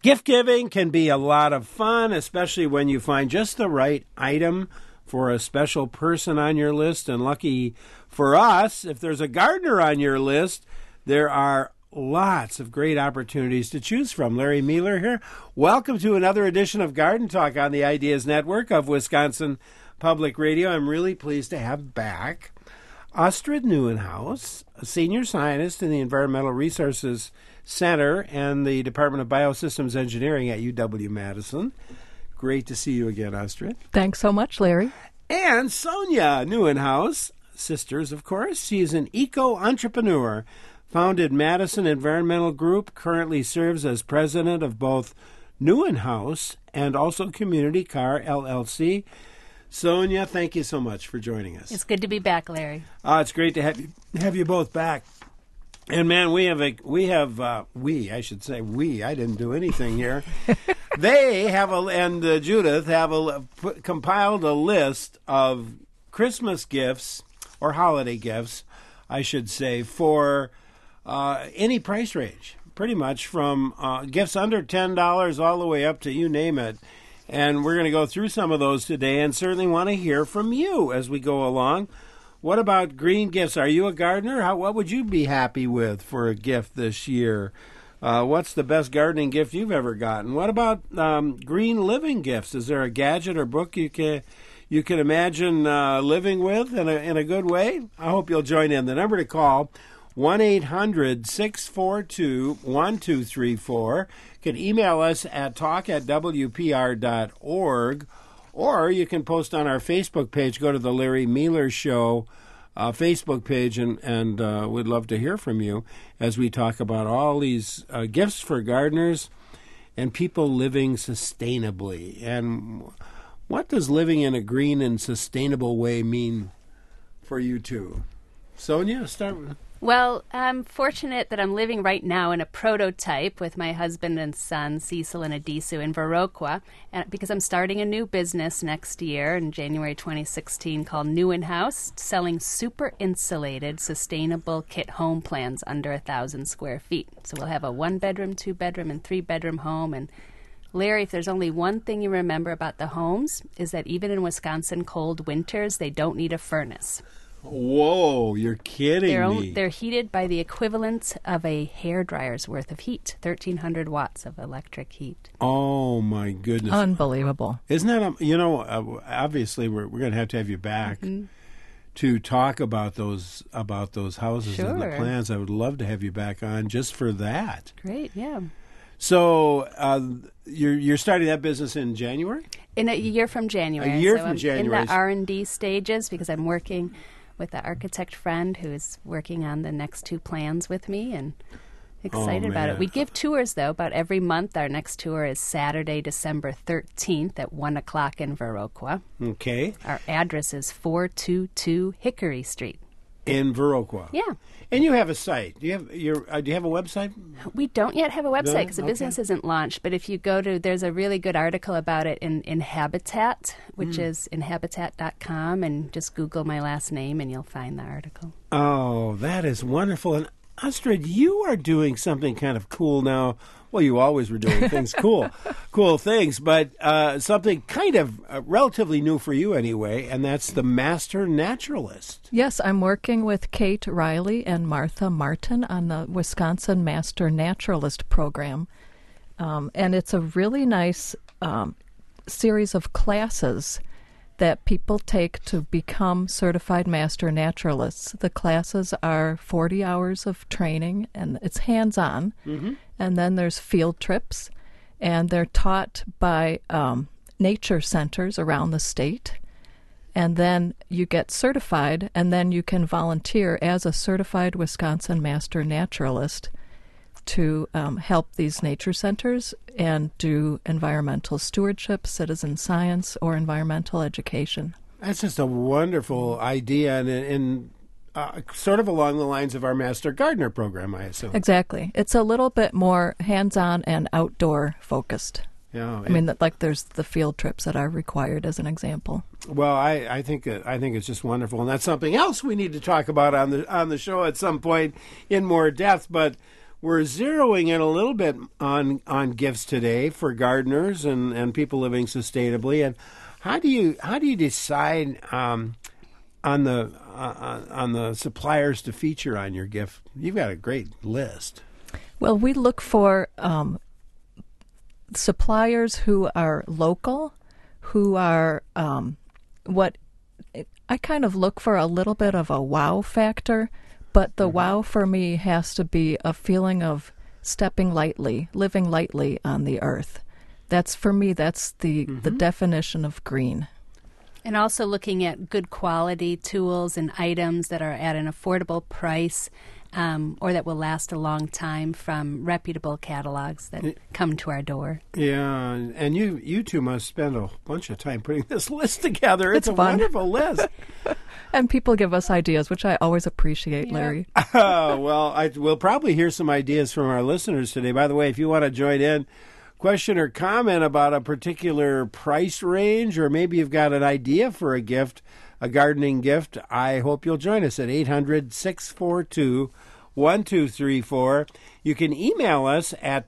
Gift giving can be a lot of fun, especially when you find just the right item for a special person on your list. And lucky for us, if there's a gardener on your list, there are lots of great opportunities to choose from. Larry Mueller here. Welcome to another edition of Garden Talk on the Ideas Network of Wisconsin Public Radio. I'm really pleased to have back Astrid Nieuwenhuis, a senior scientist in the Environmental Resources Center and the Department of Biosystems Engineering at UW-Madison. Great to see you again, Astrid. Thanks so much, Larry. And Sonia Nieuwenhuis, sisters, of course. She's an eco-entrepreneur, founded Madison Environmental Group, currently serves as president of both Nieuwenhuis and also Community Car LLC. Sonia, thank you so much for joining us. It's good to be back, Larry. It's great to have you both back. And man, I didn't do anything here. They have Judith have compiled a list of Christmas gifts or holiday gifts, I should say, for any price range, pretty much from gifts under $10 all the way up to you name it. And we're going to go through some of those today and certainly want to hear from you as we go along. What about green gifts? Are you a gardener? What would you be happy with for a gift this year? What's the best gardening gift you've ever gotten? What about green living gifts? Is there a gadget or book you can imagine living with in a good way? I hope you'll join in. The number to call, 1-800-642-1234. You can email us at talk@wpr.org, or you can post on our Facebook page. Go to the Larry Mueller Show Facebook page, and we'd love to hear from you as we talk about all these gifts for gardeners and people living sustainably. And what does living in a green and sustainable way mean for you two? Sonia, start with... Well, I'm fortunate that I'm living right now in a prototype with my husband and son, Cecil and Adisu, in Viroqua, because I'm starting a new business next year in January 2016 called Nieuwenhuis, selling super insulated, sustainable kit home plans under 1,000 square feet. So we'll have a 1-bedroom, 2-bedroom, and 3-bedroom home. And Larry, if there's only one thing you remember about the homes, is that even in Wisconsin cold winters, they don't need a furnace. Whoa, you're kidding me. They're heated by the equivalent of a hairdryer's worth of heat, 1,300 watts of electric heat. Oh, my goodness. Unbelievable. Isn't that, obviously we're going to have you back to talk about those houses and the plans. I would love to have you back on just for that. Great, yeah. So you're starting that business in January? In a year from January. I'm in the R&D stages because I'm working with an architect friend who is working on the next 2 plans with me, and excited about it. We give tours, though, about every month. Our next tour is Saturday, December 13th at 1 o'clock in Viroqua. Okay. Our address is 422 Hickory Street. In Viroqua. Yeah. And you have a site. Do you have a website? We don't yet have a website because the business isn't launched. But if you go to, there's a really good article about it in Habitat, which is inhabitat.com, and just Google my last name and you'll find the article. Oh, that is wonderful. And Astrid, you are doing something kind of cool now. Well, you always were doing things cool things, but something kind of relatively new for you anyway, and that's the Master Naturalist. Yes, I'm working with Kate Riley and Martha Martin on the Wisconsin Master Naturalist program, and it's a really nice series of classes that people take to become certified master naturalists. The classes are 40 hours of training, and it's hands-on. Mm-hmm. And then there's field trips, and they're taught by nature centers around the state. And then you get certified, and then you can volunteer as a certified Wisconsin master naturalist to help these nature centers and do environmental stewardship, citizen science, or environmental education. That's just a wonderful idea, and sort of along the lines of our Master Gardener program, I assume. Exactly. It's a little bit more hands-on and outdoor focused. Yeah, I mean, like there's the field trips that are required as an example. Well, I think it's just wonderful, and that's something else we need to talk about on the show at some point in more depth. But we're zeroing in a little bit on gifts today for gardeners and people living sustainably. And how do you decide on the suppliers to feature on your gift? You've got a great list. Well, we look for suppliers who are local, who are what I kind of look for a little bit of a wow factor, but the wow for me has to be a feeling of stepping lightly, living lightly on the earth. That's for me, that's the definition of green. And also looking at good quality tools and items that are at an affordable price, or that will last a long time from reputable catalogs that come to our door. Yeah, and you two must spend a bunch of time putting this list together. It's a fun. wonderful list. And people give us ideas, which I always appreciate, Larry. Well, we'll probably hear some ideas from our listeners today. By the way, if you want to join in, question or comment about a particular price range, or maybe you've got an idea for a gift, a gardening gift, I hope you'll join us at 800-642-1234. You can email us at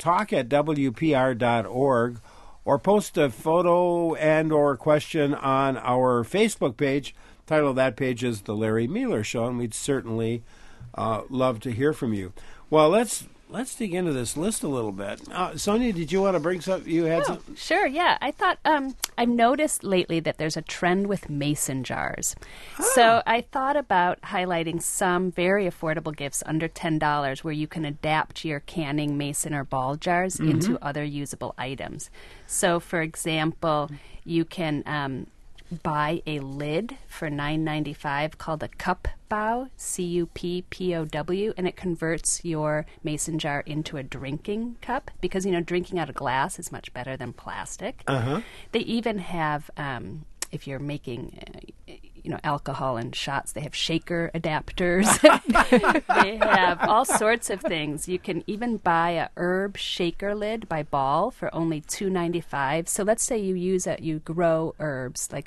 talk@wpr.org or post a photo and or question on our Facebook page. Title of that page is The Larry Mueller Show, and we'd certainly love to hear from you. Well, let's dig into this list a little bit. Sonia, did you want to bring some? You had some? Sure, yeah. I thought I've noticed lately that there's a trend with mason jars. So I thought about highlighting some very affordable gifts under $10 where you can adapt your canning mason or ball jars into other usable items. So, for example, you can buy a lid for $9.95 called a cup bow, CUPPOW, and it converts your mason jar into a drinking cup because, drinking out of glass is much better than plastic. They even have, if you're making alcohol and shots, they have shaker adapters. They have all sorts of things. You can even buy a herb shaker lid by Ball for only $2.95. So let's say you grow herbs like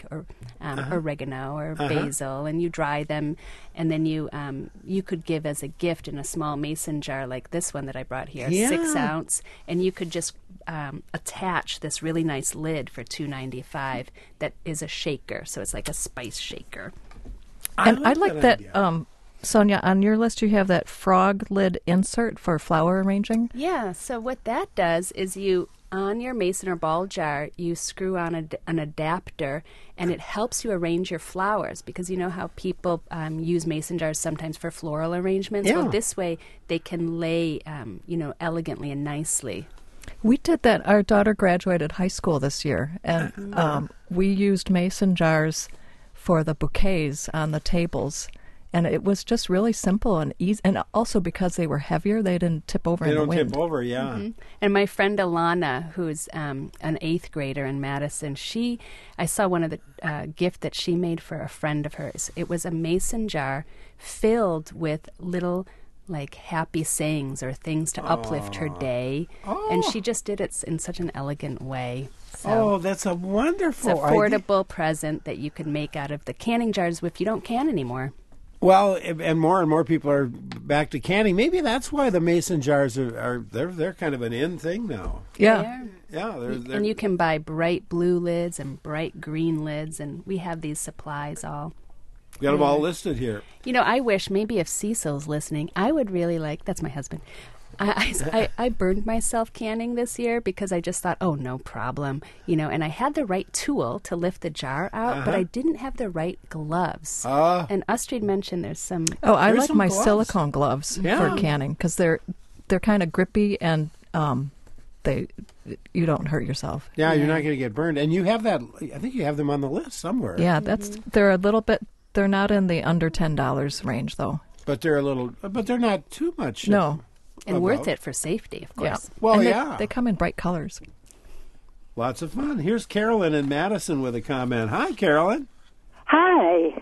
oregano or basil, and you dry them, and then you could give as a gift in a small mason jar like this one that I brought here, 6 ounce, and you could just attach this really nice lid for $2.95 that is a shaker, so it's like a spice shaker. I like that Sonia, on your list you have that frog lid insert for flower arranging. Yeah, so what that does is on your mason or ball jar, you screw on an adapter, and it helps you arrange your flowers, because you know how people use mason jars sometimes for floral arrangements? Yeah. Well, this way they can lay, elegantly and nicely. We did that. Our daughter graduated high school this year, and we used mason jars for the bouquets on the tables. And it was just really simple and easy. And also because they were heavier, they didn't tip over in the wind. They don't tip over, yeah. Mm-hmm. And my friend Alana, who's an 8th grader in Madison, I saw one of the gift that she made for a friend of hers. It was a mason jar filled with little happy sayings or things to uplift her day. And she just did it in such an elegant way. So that's a wonderful it's affordable present that you can make out of the canning jars if you don't can anymore. Well, and more people are back to canning. Maybe that's why the mason jars are they're kind of an in thing now. Yeah. Yeah. And you can buy bright blue lids and bright green lids, and we have these supplies all. Got them all listed here. I wish maybe if Cecil's listening, I would really that's my husband. I burned myself canning this year because I just thought, oh, no problem, and I had the right tool to lift the jar out, but I didn't have the right gloves. And Astrid mentioned there's some. Oh, I There's like some my gloves. silicone gloves for canning because they're kind of grippy and you don't hurt yourself. Yeah, you're not going to get burned. And you have that. I think you have them on the list somewhere. Yeah, they're a little bit. They're not in the under $10 range though. But they're they're not too much. No. And worth it for safety, of course. Yeah. Well, and they come in bright colors. Lots of fun. Here's Carolyn in Madison with a comment. Hi, Carolyn. Hi.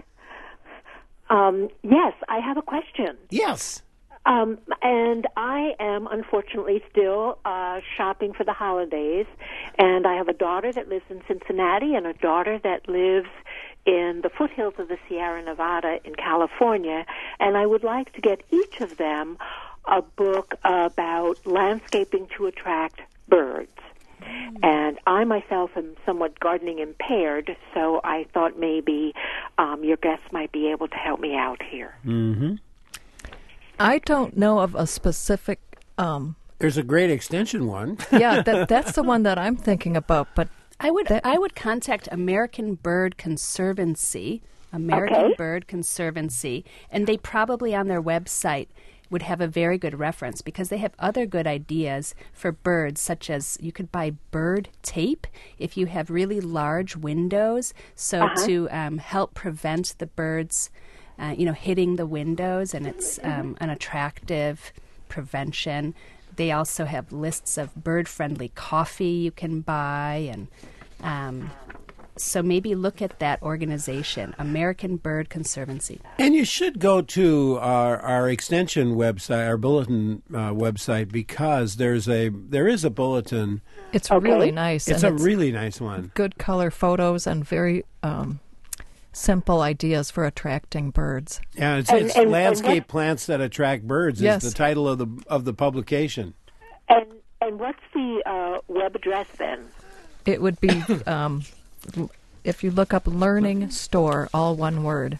Yes, I have a question. Yes. And I am unfortunately still shopping for the holidays, and I have a daughter that lives in Cincinnati and a daughter that lives in the foothills of the Sierra Nevada in California, and I would like to get each of them a book about landscaping to attract birds. And I myself am somewhat gardening impaired, so I thought maybe your guests might be able to help me out here. Mm-hmm. I don't know of a specific... There's a great extension one. Yeah, that's the one that I'm thinking about, but... I would contact American Bird Conservancy, Bird Conservancy, and they probably on their website would have a very good reference because they have other good ideas for birds, such as you could buy bird tape if you have really large windows, so to help prevent the birds, hitting the windows, and it's an attractive prevention. They also have lists of bird-friendly coffee you can buy, and so maybe look at that organization, American Bird Conservancy. And you should go to our extension website, our bulletin website, because there is a bulletin. It's really nice. It's a really nice one. Good color photos and very simple ideas for attracting birds. Yeah, it's landscape plants that attract birds. Yes. Is the title of the publication. And what's the web address then? It would be if you look up Learning Store, all one word.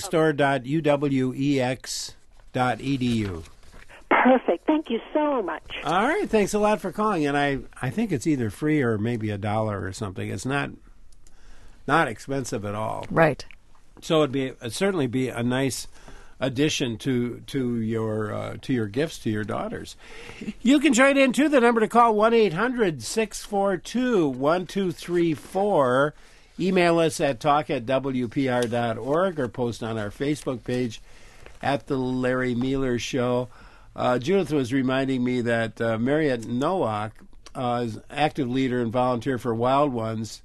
learningstore.uwex.edu. Perfect. Thank you so much. All right. Thanks a lot for calling. And I think it's either free or maybe $1 or something. It's not expensive at all. Right. So it'd certainly be a nice addition to your gifts to your daughters. You can join in too. The number to call 1-800-642-1234. Email us at talk@wpr.org or post on our Facebook page at The Larry Miller Show. Judith was reminding me that Mariette Nowak is active leader and volunteer for Wild Ones,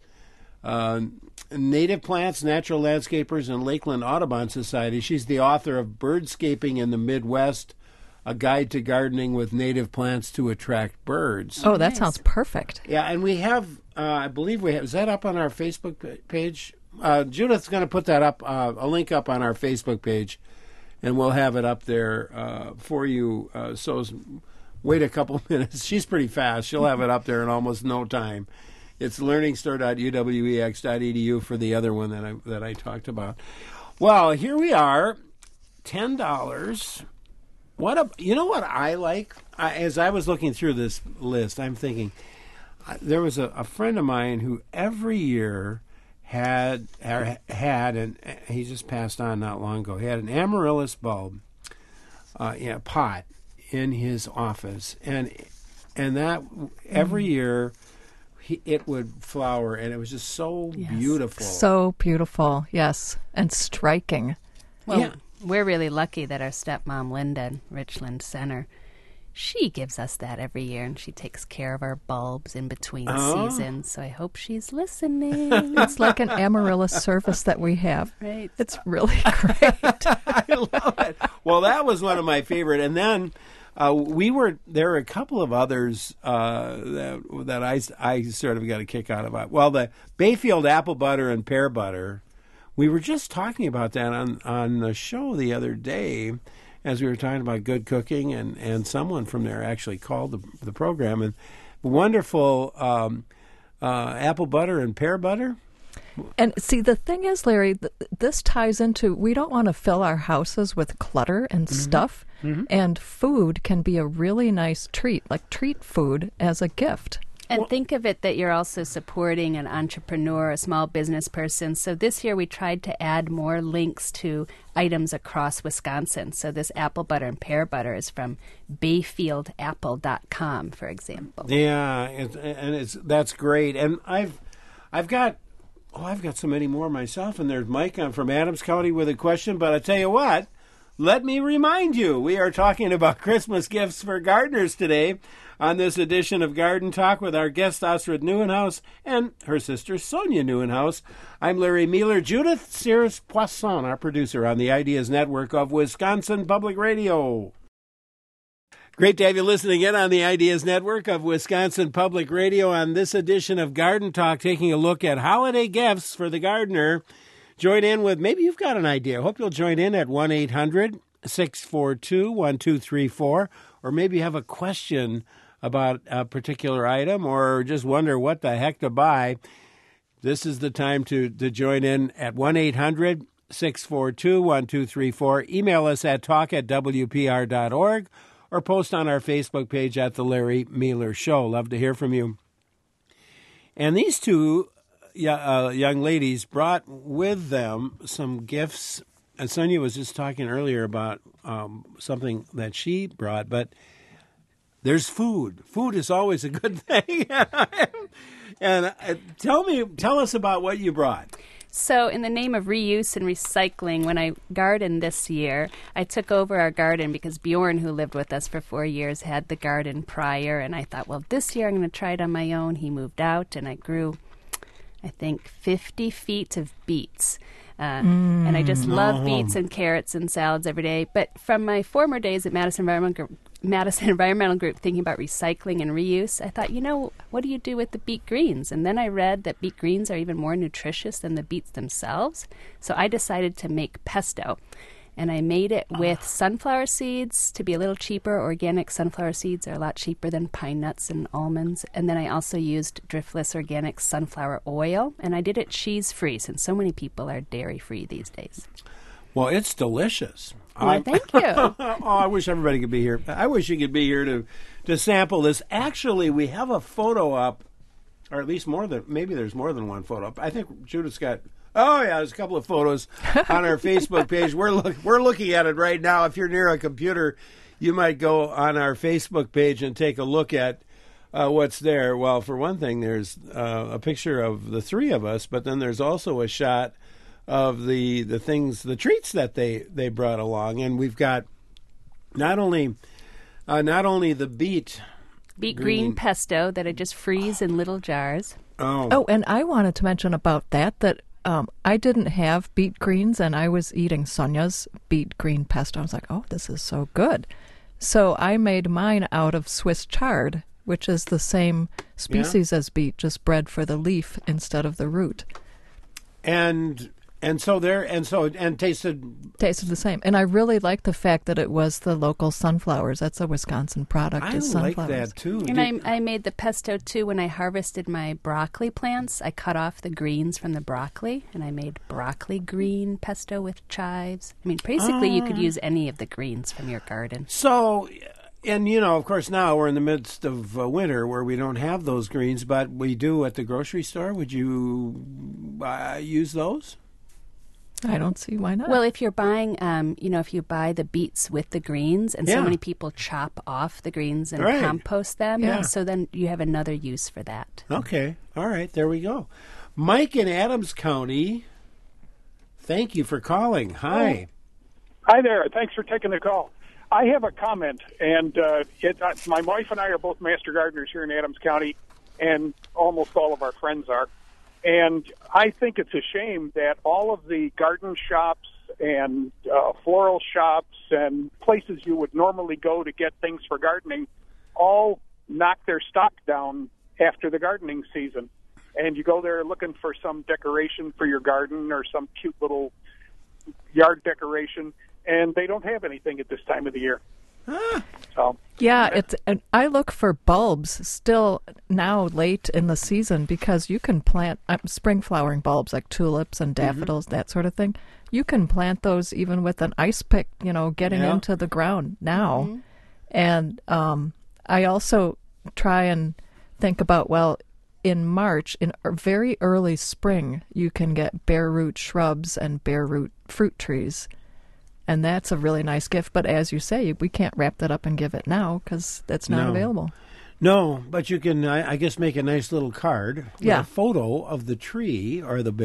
Native Plants, Natural Landscapers, and Lakeland Audubon Society. She's the author of Birdscaping in the Midwest, A Guide to Gardening with Native Plants to Attract Birds. Oh, that sounds perfect. Yeah, and we have, I believe we have, is that up on our Facebook page? Judith's going to put that up, a link up on our Facebook page, and we'll have it up there for you. So wait a couple minutes. She's pretty fast. She'll have it up there in almost no time. It's learningstore.uwex.edu for the other one that I talked about. Well, here we are, $10. You know what I like? As I was looking through this list, I'm thinking there was a friend of mine who every year had, and he just passed on not long ago. He had an amaryllis bulb in a pot in his office, and that every year. It would flower, and it was just so beautiful. So beautiful, yes, and striking. Well, we're really lucky that our stepmom, Linda, in Richland Center, she gives us that every year, and she takes care of our bulbs in between seasons, so I hope she's listening. It's like an amaryllis service that we have. Right. It's really great. I love it. Well, that was one of my favorite, and then... there were a couple of others that I sort of got a kick out of. Well, the Bayfield apple butter and pear butter, we were just talking about that on the show the other day as we were talking about good cooking, and someone from there actually called the program. And wonderful apple butter and pear butter. And see, the thing is, Larry, this ties into, we don't want to fill our houses with clutter and stuff, and food can be a really nice treat, like treat food as a gift. And think of it that you're also supporting an entrepreneur, a small business person. So this year we tried to add more links to items across Wisconsin. So this apple butter and pear butter is from bayfieldapple.com, for example. Yeah, that's great. And I've got so many more myself, and there's Mike from Adams County with a question, but I tell you what, let me remind you, we are talking about Christmas gifts for gardeners today on this edition of Garden Talk with our guest Astrid Neuenhaus and her sister Sonia Neuenhaus. I'm Larry Miller. Judith Sears Poisson, our producer on the Ideas Network of Wisconsin Public Radio. Great to have you listening in on the Ideas Network of Wisconsin Public Radio on this edition of Garden Talk, taking a look at holiday gifts for the gardener. Join in with, maybe you've got an idea. Hope you'll join in at 1-800 642-1234, or maybe you have a question about a particular item or just wonder what the heck to buy, this is the time to join in at 1-800-642-1234. Email us at talk@wpr.org or post on our Facebook page at The Larry Mealer Show. Love to hear from you. And these two young ladies brought with them some gifts. And Sonia was just talking earlier about something that she brought, but there's food. Food is always a good thing. And tell us about what you brought. So in the name of reuse and recycling, when I gardened this year, I took over our garden because Bjorn, who lived with us for 4 years, had the garden prior. And I thought, well, this year I'm going to try it on my own. He moved out, and I grew, I think, 50 feet of beets. And I just love beets and carrots and salads every day. But from my former days at Madison Environmental Group, thinking about recycling and reuse, I thought, what do you do with the beet greens? And then I read that beet greens are even more nutritious than the beets themselves. So I decided to make pesto. And I made it with sunflower seeds to be a little cheaper. Organic sunflower seeds are a lot cheaper than pine nuts and almonds. And then I also used Driftless organic sunflower oil. And I did it cheese-free, since so many people are dairy-free these days. Well, it's delicious. Well, thank you. I wish everybody could be here. I wish you could be here to sample this. Actually, we have a photo up, or at least maybe there's more than one photo up. I think Judith's got... Oh, yeah, there's a couple of photos on our Facebook page. We're looking at it right now. If you're near a computer, you might go on our Facebook page and take a look at what's there. Well, for one thing, there's a picture of the three of us, but then there's also a shot of the treats that they brought along. And we've got not only the beet green pesto that I just freeze in little jars. Oh, and I wanted to mention about that I didn't have beet greens, and I was eating Sonia's beet green pesto. I was like, oh, this is so good. So I made mine out of Swiss chard, which is the same species as beet, just bred for the leaf instead of the root. And tasted the same. And I really like the fact that it was the local sunflowers. That's a Wisconsin product. I like that too. And I made the pesto too when I harvested my broccoli plants. I cut off the greens from the broccoli, and I made broccoli green pesto with chives. I mean, basically, you could use any of the greens from your garden. So, and of course, now we're in the midst of winter where we don't have those greens, but we do at the grocery store. Would you use those? I don't see why not. Well, if you're buying, if you buy the beets with the greens, and so many people chop off the greens and compost them, so then you have another use for that. Okay. All right. There we go. Mike in Adams County, thank you for calling. Hi. Hi there. Thanks for taking the call. I have a comment, and my wife and I are both master gardeners here in Adams County, and almost all of our friends are. And I think it's a shame that all of the garden shops and floral shops and places you would normally go to get things for gardening all knock their stock down after the gardening season. And you go there looking for some decoration for your garden or some cute little yard decoration, and they don't have anything at this time of the year. So I look for bulbs still now late in the season, because you can plant spring flowering bulbs like tulips and daffodils, that sort of thing. You can plant those even with an ice pick, getting into the ground now. And I also try and think about, in March, in very early spring, you can get bare root shrubs and bare root fruit trees. And that's a really nice gift. But as you say, we can't wrap that up and give it now because that's not available. No, but you can, I guess, make a nice little card with a photo of the tree or the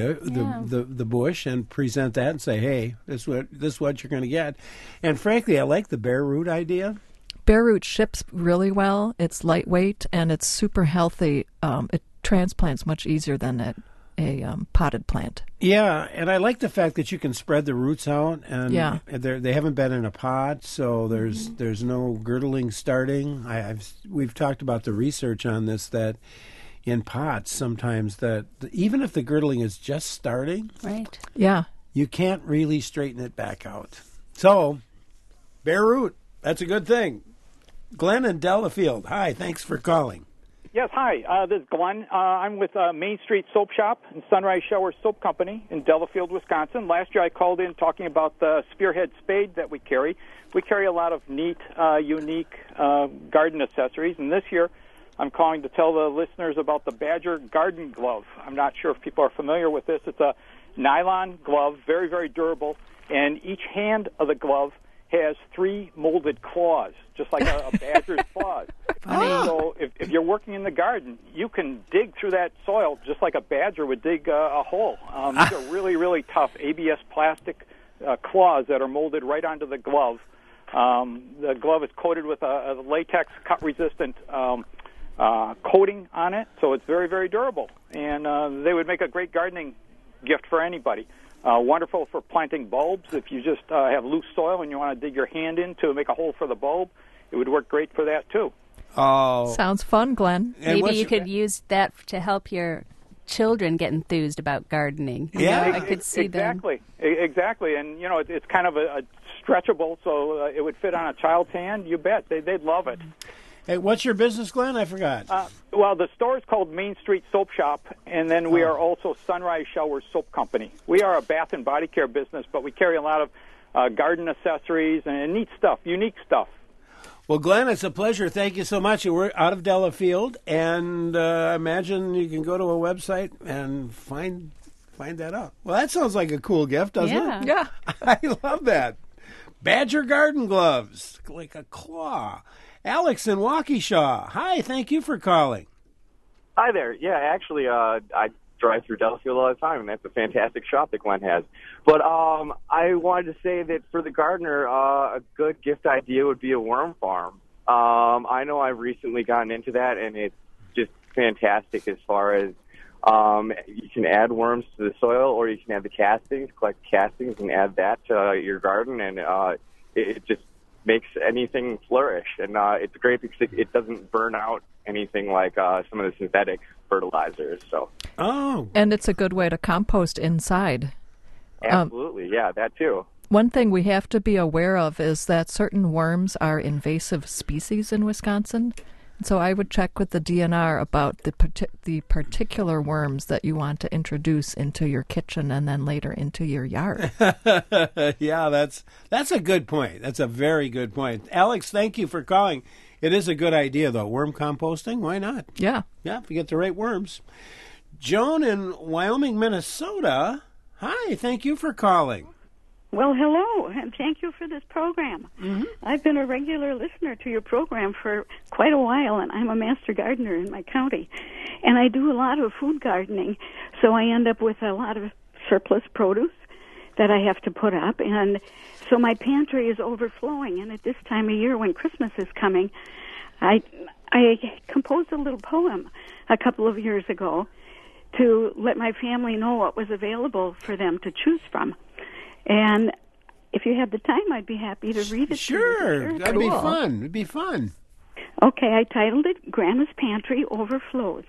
bush and present that and say, hey, this is what you're going to get. And frankly, I like the bare root idea. Bare root ships really well. It's lightweight and it's super healthy. It transplants much easier than a potted plant. Yeah, and I like the fact that you can spread the roots out, and they haven't been in a pot, so there's no girdling starting. We've talked about the research on this, that in pots sometimes that even if the girdling is just starting, right? Yeah, you can't really straighten it back out. So Bare root. That's a good thing. Glenn in Delafield. Hi, thanks for calling. Yes, hi. This is Glenn. I'm with Main Street Soap Shop and Sunrise Shower Soap Company in Delafield, Wisconsin. Last year I called in talking about the Spearhead Spade that we carry. We carry a lot of neat, unique garden accessories, and this year I'm calling to tell the listeners about the Badger Garden Glove. I'm not sure if people are familiar with this. It's a nylon glove, very, very durable, and each hand of the glove has 3 molded claws, just like a badger's claws. So if you're working in the garden, you can dig through that soil just like a badger would dig a hole. These are really, really tough ABS plastic claws that are molded right onto the glove. The glove is coated with a latex cut-resistant coating on it, so it's very, very durable. And they would make a great gardening gift for anybody. Wonderful for planting bulbs. If you just have loose soil and you want to dig your hand in to make a hole for the bulb, it would work great for that, too. Oh, Sounds fun, Glenn. Maybe you could use that to help your children get enthused about gardening. Yeah. I could see them. Exactly. And, you know, it's kind of a stretchable, so it would fit on a child's hand. You bet. They'd love it. Hey, what's your business, Glenn? I forgot. Well, the store is called Main Street Soap Shop, and then we are also Sunrise Shower Soap Company. We are a bath and body care business, but we carry a lot of garden accessories and neat stuff, unique stuff. Well, Glenn, it's a pleasure. Thank you so much. We're out of Delafield, and I imagine you can go to a website and find that out. Well, that sounds like a cool gift, doesn't it? Yeah. I love that. Badger garden gloves, like a claw. Alex in Waukesha. Hi, thank you for calling. Hi there. Yeah, actually, I drive through Delafield all the time, and that's a fantastic shop that Glenn has. But I wanted to say that for the gardener, a good gift idea would be a worm farm. I know I've recently gotten into that, and it's just fantastic as far as you can add worms to the soil, or you can add the castings, collect castings, and add that to your garden, and it just makes anything flourish. And it's great because it doesn't burn out anything like some of the synthetic fertilizers. So. Oh. And it's a good way to compost inside. Absolutely, yeah, that too. One thing we have to be aware of is that certain worms are invasive species in Wisconsin. So I would check with the DNR about the particular worms that you want to introduce into your kitchen and then later into your yard. Yeah, that's a good point. That's a very good point. Alex, thank you for calling. It is a good idea, though. Worm composting, why not? Yeah. Yeah, if you get the right worms. Joan in Wyoming, Minnesota. Hi, thank you for calling. Well, hello, and thank you for this program. Mm-hmm. I've been a regular listener to your program for quite a while, and I'm a master gardener in my county. And I do a lot of food gardening, so I end up with a lot of surplus produce that I have to put up. And so my pantry is overflowing, and at this time of year when Christmas is coming, I composed a little poem a couple of years ago to let my family know what was available for them to choose from. And if you have the time, I'd be happy to read it. Sure, that'd be fun. It'd be fun. Okay, I titled it Grandma's Pantry Overflows.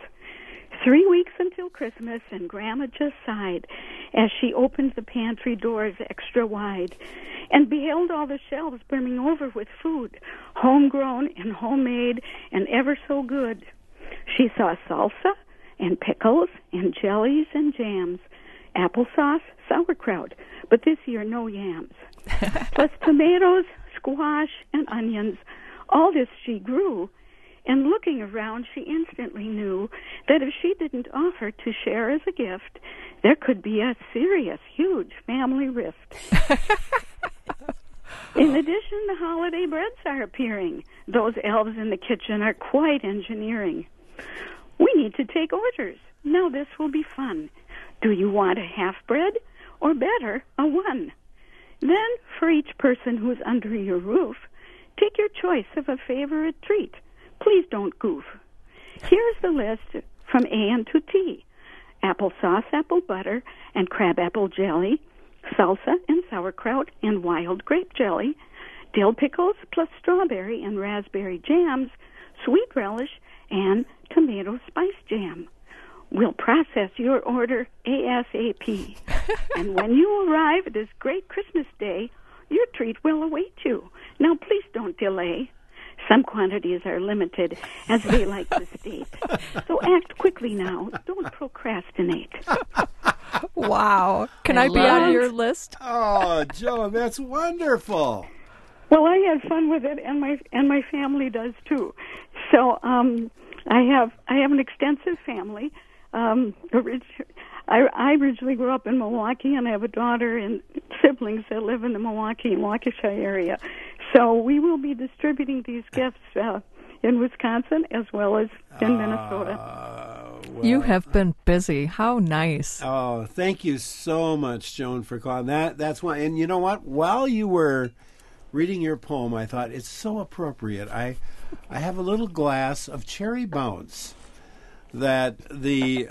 3 weeks until Christmas, and Grandma just sighed as she opened the pantry doors extra wide and beheld all the shelves brimming over with food, homegrown and homemade and ever so good. She saw salsa and pickles and jellies and jams, applesauce, sauerkraut, but this year no yams, plus tomatoes, squash, and onions. All this she grew, and looking around, she instantly knew that if she didn't offer to share as a gift, there could be a serious, huge family rift. In addition, the holiday breads are appearing. Those elves in the kitchen are quite engineering. We need to take orders. Now this will be fun. Do you want a half bread, or better, a one? Then, for each person who's under your roof, take your choice of a favorite treat. Please don't goof. Here's the list from A to T. Applesauce, apple butter, and crabapple jelly, salsa and sauerkraut and wild grape jelly, dill pickles plus strawberry and raspberry jams, sweet relish, and tomato spice jam. We'll process your order ASAP. And when you arrive this great Christmas day, your treat will await you. Now, please don't delay. Some quantities are limited, as they like to state. So act quickly now. Don't procrastinate. Wow. Can I be on your list? Oh, Joan, that's wonderful. Well, I had fun with it, and my family does too. So I have an extensive family. I originally grew up in Milwaukee, and I have a daughter and siblings that live in the Milwaukee and Waukesha area. So we will be distributing these gifts in Wisconsin as well as in Minnesota. Well, You have been busy. How nice. Oh, thank you so much, Joan, for calling. That's why. And you know what? While you were reading your poem, I thought it's so appropriate. I have a little glass of cherry bounce that the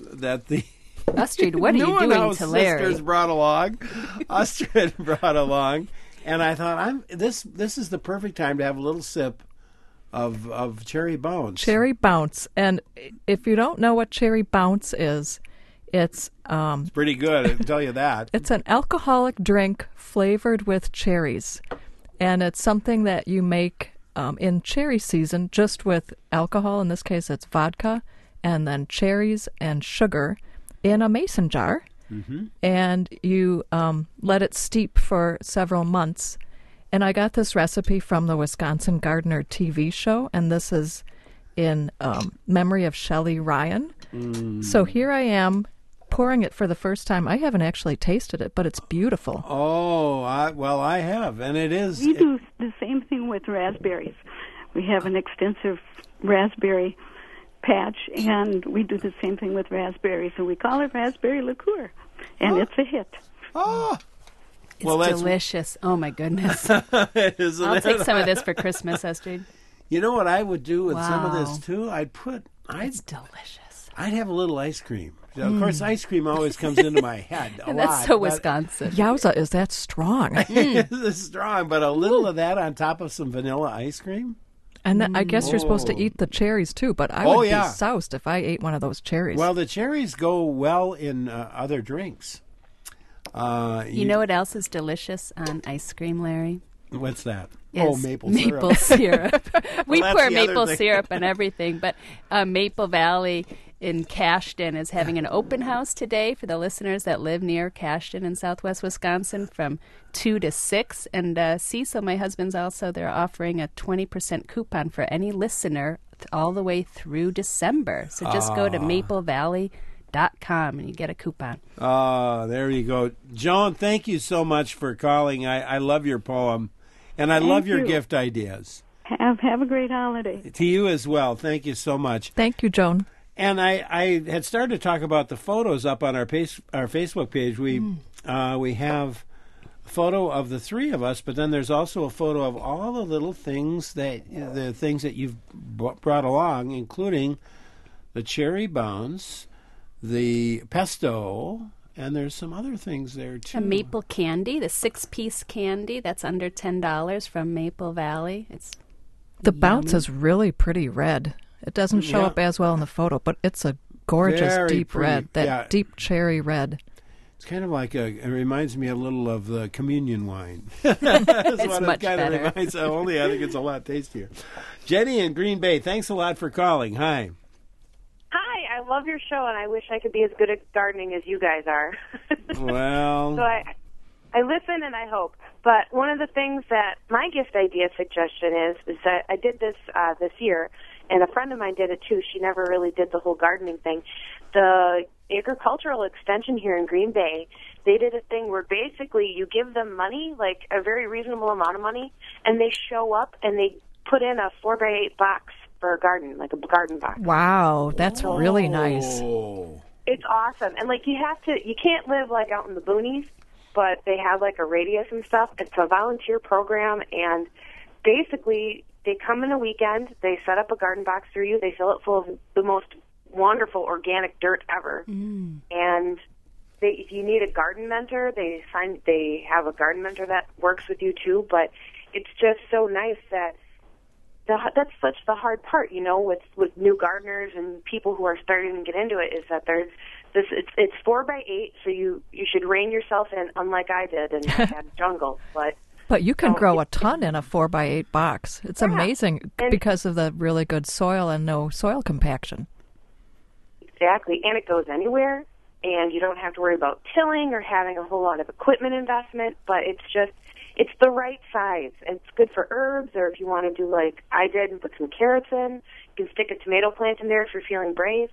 Astrid, what are you doing to Larry? Sisters brought along. Astrid brought along, and I thought, this is the perfect time to have a little sip of cherry bounce. Cherry bounce. And if you don't know what cherry bounce is, it's pretty good, I can tell you that. It's an alcoholic drink flavored with cherries, and it's something that you make in cherry season just with alcohol. In this case, it's vodka, and then cherries and sugar in a mason jar, and you let it steep for several months. And I got this recipe from the Wisconsin Gardener TV show, and this is in memory of Shelley Ryan. So here I am pouring it for the first time. I haven't actually tasted it, but it's beautiful. Oh, I have, and it is. We do the same thing with raspberries. We have an extensive raspberry patch, and we do the same thing with raspberries, and we call it raspberry liqueur, and it's a hit. Oh, it's delicious. Oh my goodness! I'll take some of this for Christmas, Astrid. You know what I would do with some of this too? It's delicious. I'd have a little ice cream. Of course, ice cream always comes into my head a lot. That's so Wisconsin. Yowza, is that strong? It's strong, but a little of that on top of some vanilla ice cream. And then I guess you're supposed to eat the cherries too, but I would be soused if I ate one of those cherries. Well, the cherries go well in other drinks. You know what else is delicious on ice cream, Larry? What's that? Maple syrup. We pour maple syrup on everything, but Maple Valley in Cashton is having an open house today for the listeners that live near Cashton in southwest Wisconsin from 2 to 6. And Cecil, my husband's also, they're offering a 20% coupon for any listener all the way through December. So just go to maplevalley.com and you get a coupon. Oh, there you go. Joan, thank you so much for calling. I love your poem, and I love your gift ideas. Have a great holiday. To you as well. Thank you so much. Thank you, Joan. And I had started to talk about the photos up on our Facebook page. We have a photo of the three of us, but then there's also a photo of all the little things that you've brought along, including the cherry bounce, the pesto, and there's some other things there too. A maple candy, the 6-piece candy that's under $10 from Maple Valley. The bounce is really pretty red. It doesn't show up as well in the photo, but it's a gorgeous deep red, deep cherry red. It's kind of like it reminds me a little of the communion wine. It's much better. Only I think it's a lot tastier. Jenny in Green Bay, thanks a lot for calling. Hi. Hi, I love your show, and I wish I could be as good at gardening as you guys are. Well. So I listen and I hope. But one of the things that my gift idea suggestion is that I did this this year, and a friend of mine did it too. She never really did the whole gardening thing. The agricultural extension here in Green Bay, they did a thing where basically you give them money, like a very reasonable amount of money, and they show up and they put in a 4x8 box for a garden, like a garden box. Wow, that's really nice. It's awesome. And like you can't live like out in the boonies, but they have like a radius and stuff. It's a volunteer program, and basically they come in a weekend, they set up a garden box for you, they fill it full of the most wonderful organic dirt ever. And if you need a garden mentor, they have a garden mentor that works with you too. But it's just so nice that that's such the hard part, you know, with new gardeners and people who are starting to get into it, is that there's this. It's 4x8, so you should rein yourself in, unlike I did and had jungle. But But you can grow a ton in a 4x8 box. It's amazing because of the really good soil and no soil compaction. Exactly, and it goes anywhere, and you don't have to worry about tilling or having a whole lot of equipment investment, but it's the right size. It's good for herbs, or if you want to do like I did and put some carrots in, you can stick a tomato plant in there if you're feeling brave.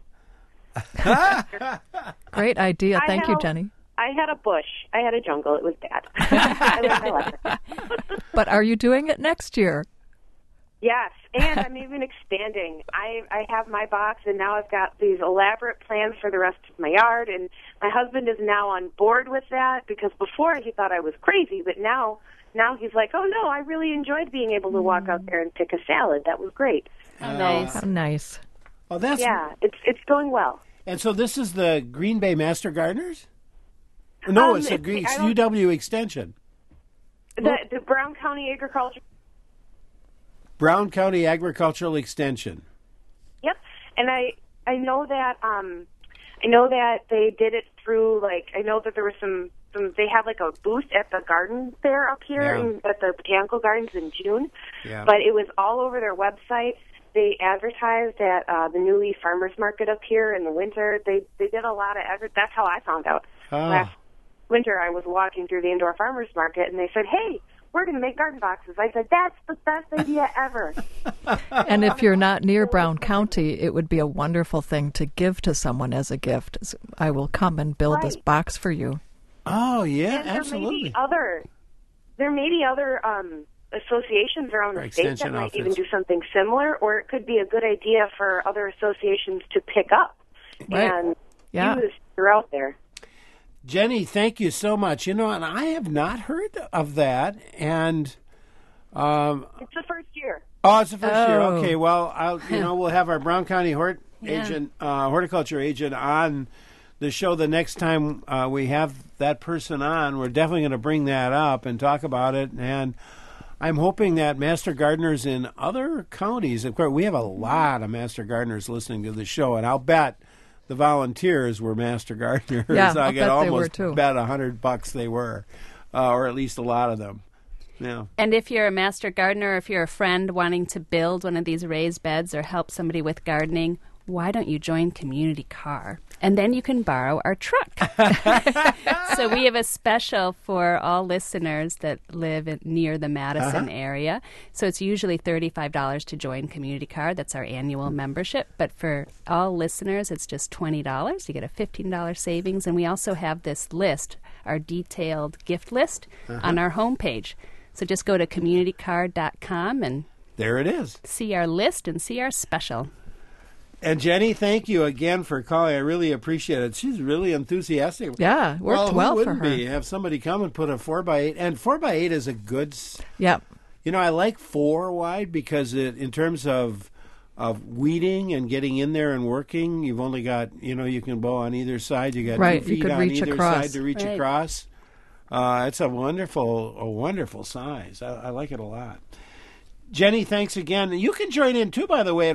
Great idea. Thank you, Jenny. I had a bush. I had a jungle. It was bad. I like it. But are you doing it next year? Yes, and I'm even expanding. I have my box, and now I've got these elaborate plans for the rest of my yard, and my husband is now on board with that, because before he thought I was crazy, but now he's like, oh, no, I really enjoyed being able to walk out there and pick a salad. That was great. How nice. How nice. Oh, that's it's going well. And so this is the Green Bay Master Gardeners? No, it's UW Extension. The Brown County Agriculture. Brown County Agricultural Extension. Yep, and I know that they did it through, like, I know that there was some they have like a booth at the garden fair up here at the Botanical Gardens in June. Yeah. But it was all over their website. They advertised at the New Leaf Farmers Market up here in the winter. They did a lot of that's how I found out. Last winter I was walking through the indoor farmers market, and they said, hey, we're going to make garden boxes. I said, that's the best idea ever. And if you're not near Brown County, it would be a wonderful thing to give to someone as a gift. I will come and build this box for you. Oh, yeah, and absolutely. There may be other associations around the state that might even do something similar, or it could be a good idea for other associations to pick up and use throughout there. Jenny, thank you so much. And I have not heard of that. And it's the first year. Oh, it's the first year. Okay, well, we'll have our Brown County horticulture agent on the show the next time we have that person on. We're definitely going to bring that up and talk about it. And I'm hoping that master gardeners in other counties, of course, we have a lot of master gardeners listening to the show, and I'll bet the volunteers were master gardeners. Yeah, I could almost bet $100 they were, or at least a lot of them. Yeah. And if you're a master gardener, or if you're a friend wanting to build one of these raised beds or help somebody with gardening, why don't you join Community Car? And then you can borrow our truck. So we have a special for all listeners that live near the Madison area. So it's usually $35 to join Community Car. That's our annual membership. But for all listeners, it's just $20. You get a $15 savings. And we also have this list, our detailed gift list, on our homepage. So just go to communitycar.com and there it is. See our list and see our special. And Jenny, thank you again for calling. I really appreciate it. She's really enthusiastic. Yeah, worked well for her. Have somebody come and put a 4x8, and 4x8 is a good. Yep. I like 4 wide because in terms of weeding and getting in there and working, you've only got you can bow on either side. You got 2 feet on either side to reach across. It's a wonderful size. I like it a lot. Jenny, thanks again. You can join in too, by the way, at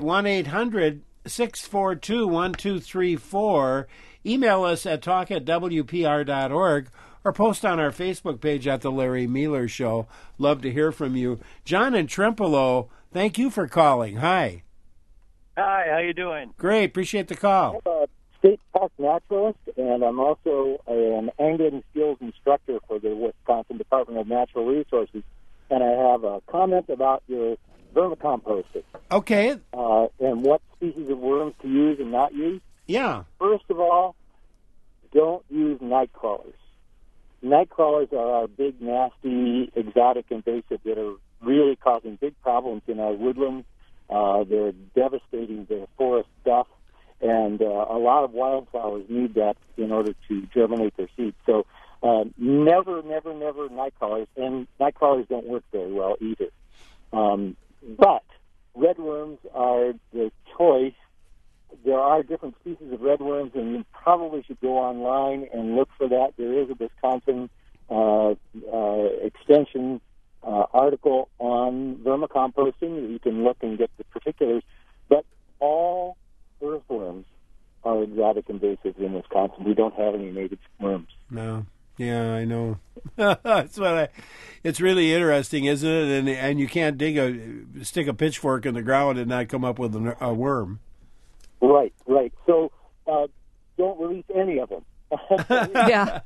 1-800-642-1234. Email us at talk@wpr.org or post on our Facebook page at The Larry Mealer Show. Love to hear from you. John in Trempealeau, thank you for calling. Hi. Hi, how you doing? Great, appreciate the call. I'm a state park naturalist, and I'm also an angling skills instructor for the Wisconsin Department of Natural Resources. And I have a comment about your vermicomposting. Okay. And what species of worms to use and not use. Yeah. First of all, don't use night crawlers. Night crawlers are our big, nasty, exotic invasive that are really causing big problems in our woodlands. They're devastating the forest stuff, and a lot of wildflowers need that in order to germinate their seeds. So never night crawlers, and night crawlers don't work very well either. But redworms are the choice. There are different species of redworms, and you probably should go online and look for that. There is a Wisconsin extension article on vermicomposting that you can look and get the particulars. But all earthworms are exotic invasives in Wisconsin. We don't have any native worms. No. Yeah, I know. That's what it's really interesting, isn't it? And you can't stick a pitchfork in the ground and not come up with a worm. Right. So don't release any of them. Yeah.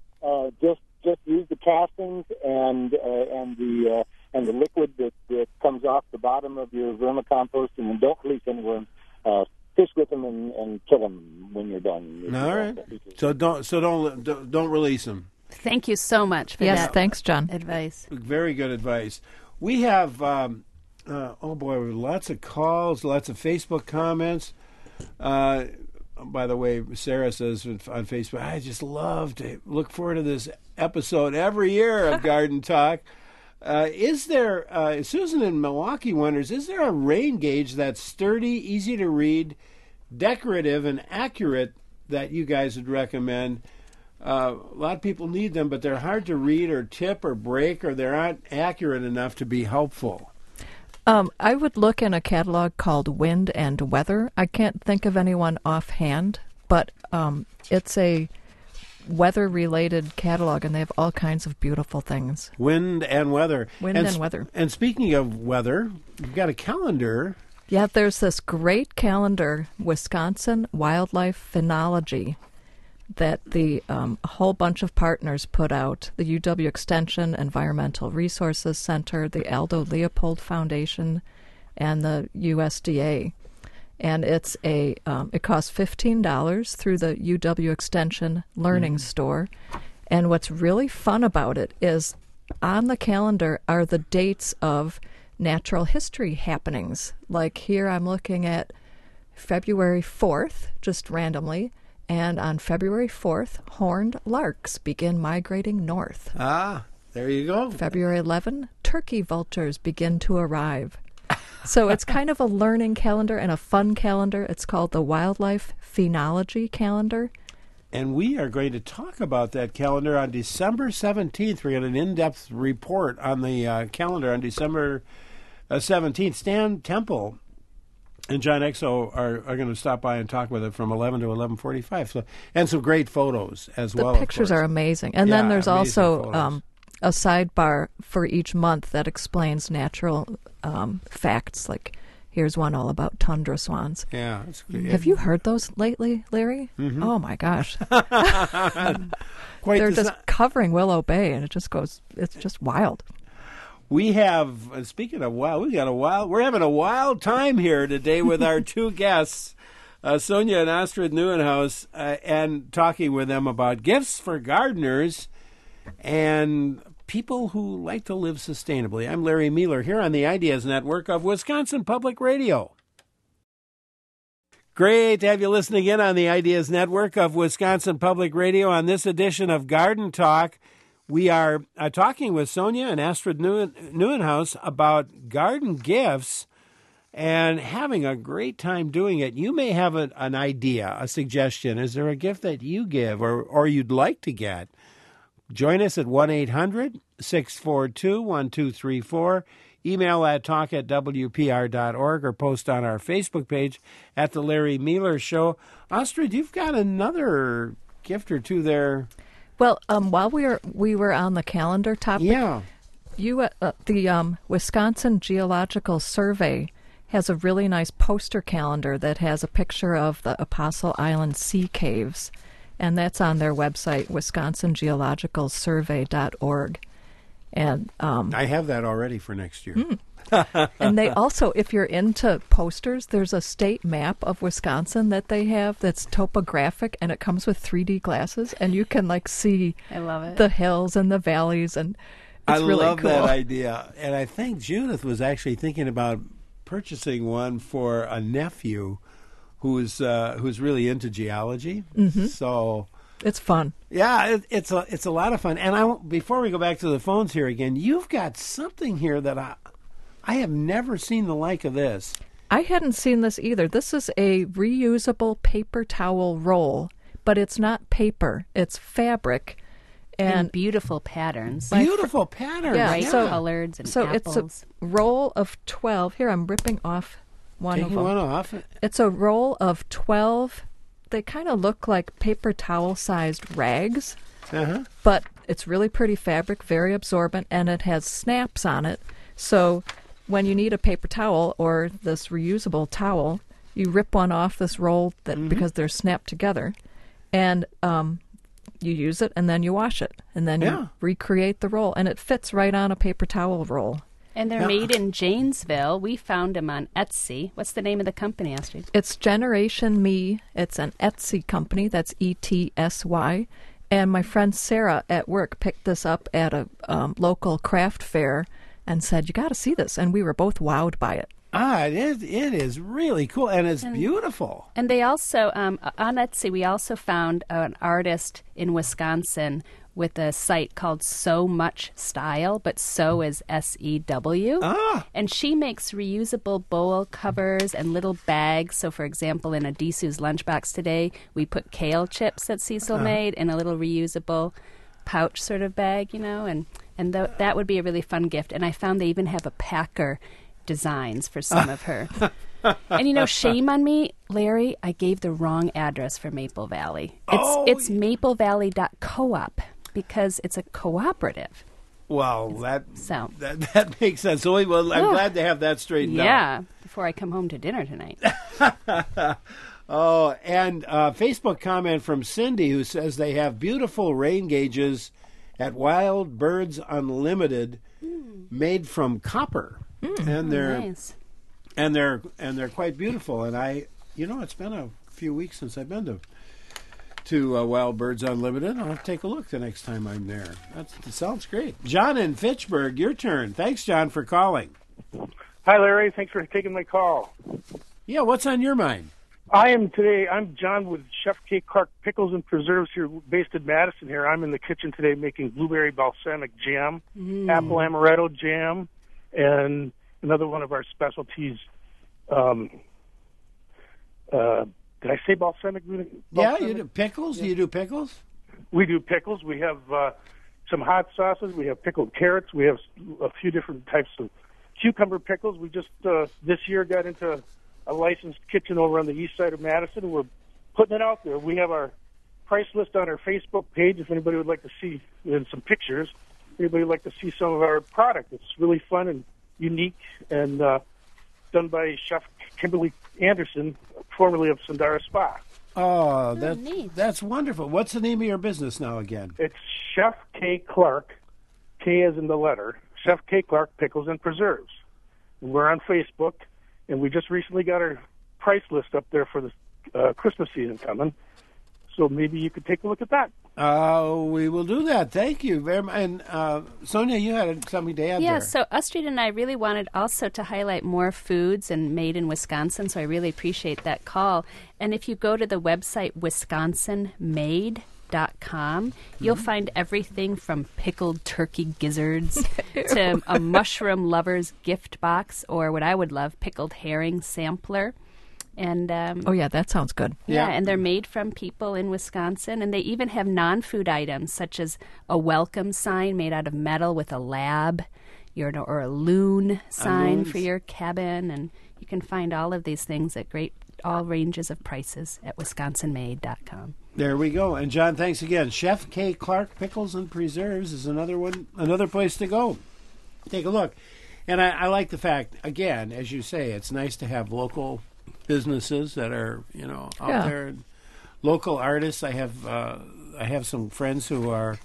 Just use the castings and the liquid that comes off the bottom of your vermicompost, and then don't release any worms. Fish with them and kill them when you're done. All right. So don't release them. Thank you so much for Yes, that thanks, John. advice. Very good advice. We have lots of calls, lots of Facebook comments. By the way, Sarah says on Facebook, I just love to look forward to this episode every year of Garden Talk. Is there, Susan in Milwaukee wonders, is there a rain gauge that's sturdy, easy to read, decorative, and accurate that you guys would recommend? A lot of people need them, but they're hard to read or tip or break, or they're not accurate enough to be helpful. I would look in a catalog called Wind and Weather. I can't think of anyone offhand, but it's a weather-related catalog, and they have all kinds of beautiful things. Wind and Weather. And Weather. And speaking of weather, you've got a calendar. Yeah, there's this great calendar, Wisconsin Wildlife Phenology, that a whole bunch of partners put out. The UW Extension Environmental Resources Center, the Aldo Leopold Foundation, and the USDA. And it costs $15 through the UW Extension Learning Store. And what's really fun about it is on the calendar are the dates of natural history happenings. Like here I'm looking at February 4th, just randomly, and on February 4th, horned larks begin migrating north. Ah, there you go. February 11, turkey vultures begin to arrive. So it's kind of a learning calendar and a fun calendar. It's called the Wildlife Phenology Calendar. And we are going to talk about that calendar on December 17th. We're going to an in-depth report on the calendar on December 17th. Stan Temple and John Exo are going to stop by and talk with it from 11 to 11:45. So, and some great photos as well. The pictures are amazing. And then there's also a sidebar for each month that explains natural facts. Like here's one all about tundra swans. Yeah. Have you heard those lately, Larry? Mm-hmm. Oh, my gosh. They're just covering Willow Bay, and it's just wild. We have, speaking of wild, we're having a wild time here today with our two guests, Sonia and Astrid Neuenhaus, and talking with them about gifts for gardeners and people who like to live sustainably. I'm Larry Mueller here on the Ideas Network of Wisconsin Public Radio. Great to have you listening in on the Ideas Network of Wisconsin Public Radio on this edition of Garden Talk. We are talking with Sonia and Astrid Neuenhaus about garden gifts and having a great time doing it. You may have an idea, a suggestion. Is there a gift that you give or you'd like to get? Join us at 1-800-642-1234. Email at talk@wpr.org or post on our Facebook page at The Larry Mueller Show. Astrid, you've got another gift or two there. Well, while we were on the calendar topic, the Wisconsin Geological Survey has a really nice poster calendar that has a picture of the Apostle Island sea caves, and that's on their website, wisconsingeologicalsurvey.org. And I have that already for next year. And they also, if you're into posters, there's a state map of Wisconsin that they have that's topographic, and it comes with 3D glasses, and you can see I love it. the hills and the valleys, and it's really love cool. that idea. And I think Judith was actually thinking about purchasing one for a nephew who's really into geology. Mm-hmm. So it's fun. Yeah, it's a lot of fun. And before we go back to the phones here again, you've got something here that I have never seen the like of this. I hadn't seen this either. This is a reusable paper towel roll, but it's not paper. It's fabric. And beautiful patterns. Beautiful patterns. Yeah, bright colors and apples. It's a roll of 12. Here, I'm ripping off one of them. One off. It's a roll of 12. They kind of look like paper towel-sized rags. but it's really pretty fabric, very absorbent, and it has snaps on it. So when you need a paper towel or this reusable towel, you rip one off this roll because they're snapped together, and you use it, and then you wash it, and then you recreate the roll, and it fits right on a paper towel roll. And they're made in Janesville. We found them on Etsy. What's the name of the company, Astrid? It's Generation Me. It's an Etsy company. That's ETSY. And my friend Sarah at work picked this up at a local craft fair and said, "You got to see this." And we were both wowed by it. It is really cool, and it's beautiful. And they also, on Etsy, we also found an artist in Wisconsin with a site called So Much Style, but So is S-E-W. And she makes reusable bowl covers and little bags. So, for example, in Adisu's lunchbox today, we put kale chips that Cecil made in a little reusable pouch sort of bag, and that would be a really fun gift. And I found they even have a Packer designs for some of her. And shame on me, Larry, I gave the wrong address for Maple Valley. It's maplevalley.coop because it's a cooperative. Well, that makes sense. So, I'm glad to have that straightened out. Yeah, before I come home to dinner tonight. And Facebook comment from Cindy, who says they have beautiful rain gauges at Wild Birds Unlimited, made from copper. And they're nice. and they're quite beautiful. And it's been a few weeks since I've been to Wild Birds Unlimited. I'll have to take a look the next time I'm there. That sounds great. John in Fitchburg, your turn. Thanks, John, for calling. Hi, Larry. Thanks for taking my call. Yeah, what's on your mind? I'm John with Chef K. Clark Pickles and Preserves here, based in Madison here. I'm in the kitchen today making blueberry balsamic jam, apple amaretto jam, and another one of our specialties. Did I say balsamic? Yeah, you do pickles? Yeah. Do you do pickles? We do pickles. We have some hot sauces. We have pickled carrots. We have a few different types of cucumber pickles. We just this year got into a licensed kitchen over on the east side of Madison, and we're putting it out there. We have our price list on our Facebook page if anybody would like to see some pictures. Anybody would like to see some of our product. It's really fun and unique, and done by Chef Kimberly Anderson, formerly of Sundara Spa. Oh, that's wonderful. What's the name of your business now again? It's Chef K. Clark, K as in the letter, Chef K. Clark Pickles and Preserves. And we're on Facebook, and we just recently got our price list up there for the Christmas season coming. So maybe you could take a look at that. We will do that. Thank you very much. And Sonia, you had something to add there. Yeah, so Astrid and I really wanted also to highlight more foods and made in Wisconsin, so I really appreciate that call. And if you go to the website wisconsinmade.com, you'll find everything from pickled turkey gizzards to a mushroom lover's gift box, or what I would love, pickled herring sampler. And that sounds good. Yeah, and they're made from people in Wisconsin. And they even have non-food items, such as a welcome sign made out of metal with a lab, or a loon sign for your cabin. And you can find all of these things at all ranges of prices at wisconsinmade.com. There we go. And John, thanks again. Chef K. Clark Pickles and Preserves is another place to go. Take a look. And I like the fact, again, as you say, it's nice to have local businesses that are out there, local artists. I have some friends who are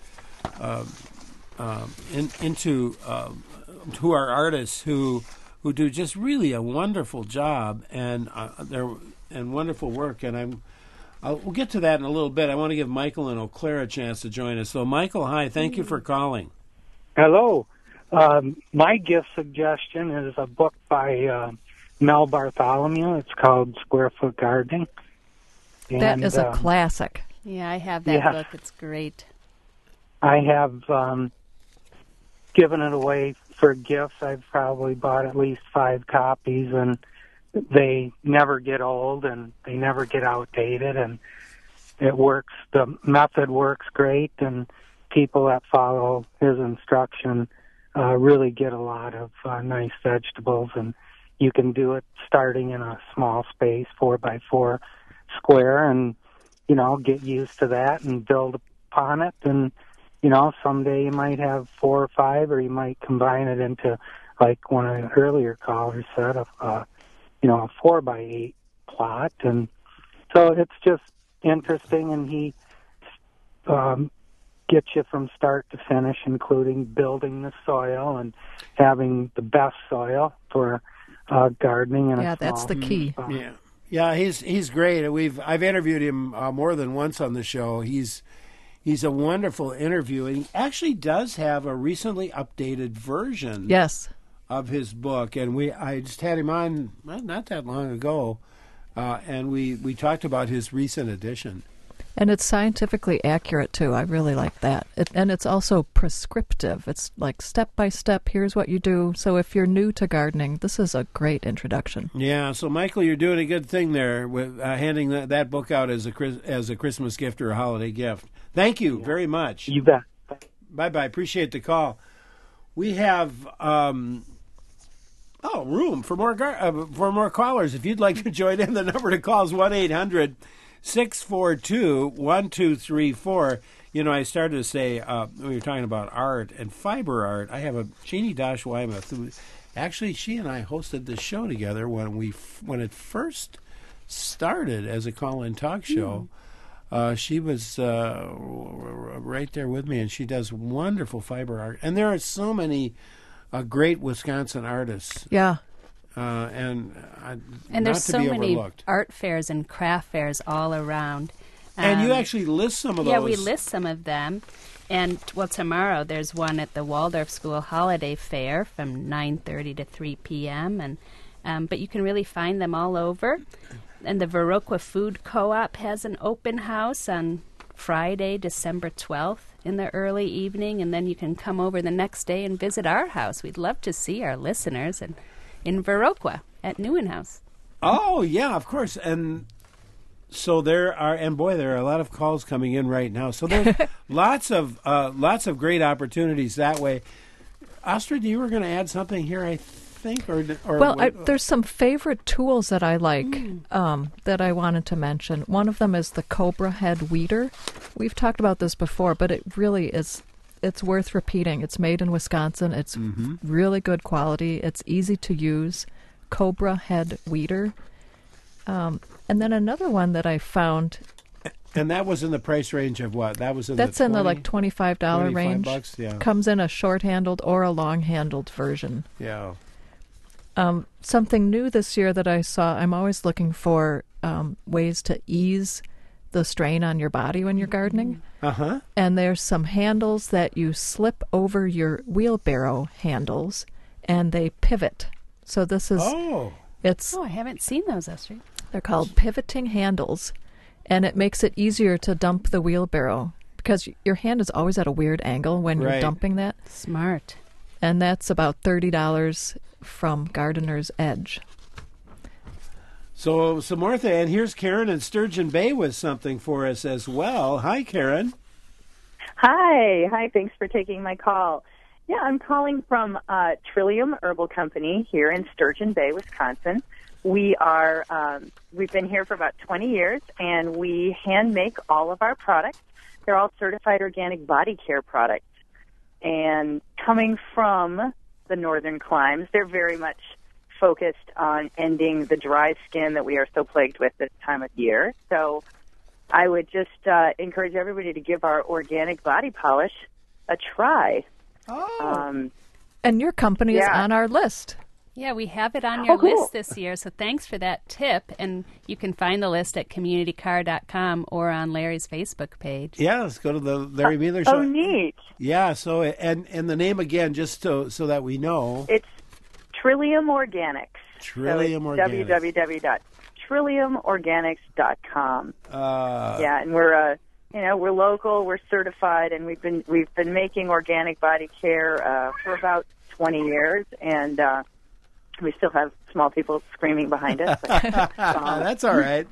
who are artists who do just really a wonderful job and wonderful work. And we'll get to that in a little bit. I want to give Michael and Eau Claire a chance to join us. So Michael, hi, thank you for calling. Hello. My gift suggestion is a book by Mel Bartholomew. It's called Square Foot Gardening. That is a classic. Yeah, I have that book. It's great. I have given it away for gifts. I've probably bought at least 5 copies, and they never get old and they never get outdated, and it works. The method works great, and people that follow his instruction really get a lot of nice vegetables, and you can do it starting in a small space, 4x4 square, and, get used to that and build upon it, and someday you might have 4 or 5, or you might combine it into, like one of the earlier callers said, a 4x8 plot. And so it's just interesting, and he gets you from start to finish, including building the soil and having the best soil for gardening. And that's the key. Yeah, he's great. I've interviewed him more than once on the show. He's a wonderful interview, and he actually does have a recently updated version. Yes. Of his book, and I just had him on not that long ago, and we talked about his recent edition. And it's scientifically accurate, too. I really like that. And it's also prescriptive. It's like step by step, here's what you do. So if you're new to gardening, this is a great introduction. Yeah, so Michael, you're doing a good thing there with handing that book out as a Christmas gift or a holiday gift. Thank you very much. You bet. Bye-bye. Appreciate the call. We have room for more callers. If you'd like to join in, the number to call is 1-800-642-1234. I started to say, we were talking about art and fiber art. I have a Jeannie Dosh Weymouth, who actually, she and I hosted this show together when it first started as a call-in talk show. She was right there with me, and she does wonderful fiber art. And there are so many great Wisconsin artists. Yeah. And there's so many overlooked. art fairs and craft fairs all around. And you actually list some of those. Yeah, we list some of them. And, tomorrow there's one at the Waldorf School Holiday Fair from 9:30 to 3 p.m. And but you can really find them all over. And the Viroqua Food Co-op has an open house on Friday, December 12th in the early evening, and then you can come over the next day and visit our house. We'd love to see our listeners in Viroqua at Newen House. Oh, yeah, of course. And so there are a lot of calls coming in right now. So there's lots of great opportunities that way. Astrid, you were going to add something here, I think, there's some favorite tools that I like that I wanted to mention. One of them is the Cobra Head Weeder. We've talked about this before, but it really is. It's worth repeating. It's made in Wisconsin. It's really good quality. It's easy to use. Cobra Head Weeder. And then another one that I found. And that was in the price range of what? That's in the $25 range. $25, yeah. Comes in a short-handled or a long-handled version. Yeah. Something new this year that I saw, I'm always looking for ways to ease the strain on your body when you're gardening. Uh-huh. And there's some handles that you slip over your wheelbarrow handles, and they pivot. So this is... I haven't seen those, Astrid. They're called pivoting handles, and it makes it easier to dump the wheelbarrow because your hand is always at a weird angle when you're dumping that. Smart. And that's about $30 from Gardener's Edge. So Martha, and here's Karen in Sturgeon Bay with something for us as well. Hi, Karen. Hi, thanks for taking my call. Yeah, I'm calling from Trillium Herbal Company here in Sturgeon Bay, Wisconsin. We've been here for about 20 years, and we hand make all of our products. They're all certified organic body care products. And coming from the northern climes, they're very much focused on ending the dry skin that we are so plagued with this time of year. So I would just encourage everybody to give our organic body polish a try. And your company is on our list. Yeah, we have it on your list this year, so thanks for that tip. And you can find the list at communitycar.com or on Larry's Facebook page. Yeah, let's go to the Larry Mueller Show. Oh, neat. Yeah, so, and the name again, just so that we know. It's Trillium Organics. Trillium so Organics. www.trilliumorganics.com. Yeah, and we're local, we're certified, and we've been making organic body care for about 20 years, and we still have small people screaming behind us. But, that's all right.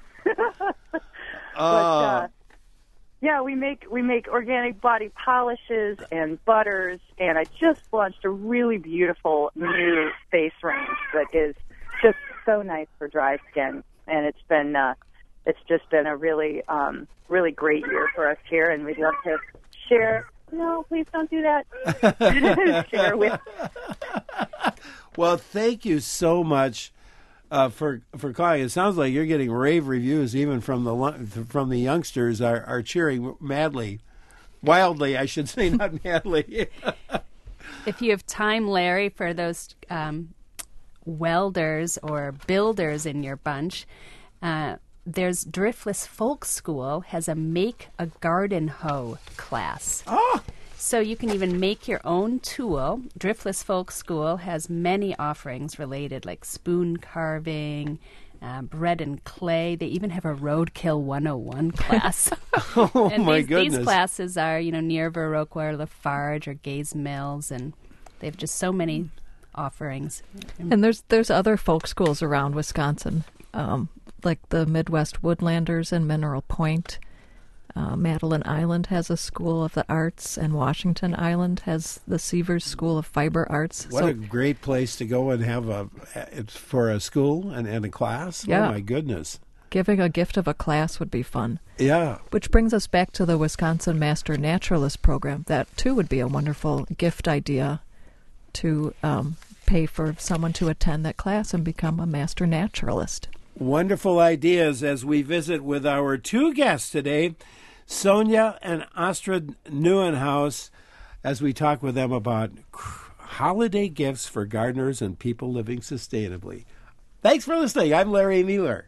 Yeah, we make organic body polishes and butters, and I just launched a really beautiful new face range that is just so nice for dry skin, and it's been it's just been a really, really great year for us here, and we'd love to share. No, please don't do that. Share with. Well, thank you so much for calling. It sounds like you're getting rave reviews, even from the youngsters are cheering madly, wildly, I should say, not madly. If you have time, Larry, for those welders or builders in your bunch, there's Driftless Folk School has a Make a Garden Hoe class. Oh! So you can even make your own tool. Driftless Folk School has many offerings related, like spoon carving, bread and clay. They even have a Roadkill 101 class. Oh, and my these goodness. classes are, near Viroqua or Lafarge or Gaze Mills, and they have just so many offerings. And there's other folk schools around Wisconsin, like the Midwest Woodlanders in Mineral Point. Madeline Island has a School of the Arts, and Washington Island has the Seavers School of Fiber Arts. What a great place to go and have for a school and a class. Yeah. Oh, my goodness. Giving a gift of a class would be fun. Yeah. Which brings us back to the Wisconsin Master Naturalist Program. That, too, would be a wonderful gift idea to pay for someone to attend that class and become a Master Naturalist. Wonderful ideas as we visit with our two guests today, Sonia and Astrid Neuenhaus, as we talk with them about holiday gifts for gardeners and people living sustainably. Thanks for listening. I'm Larry Mueller.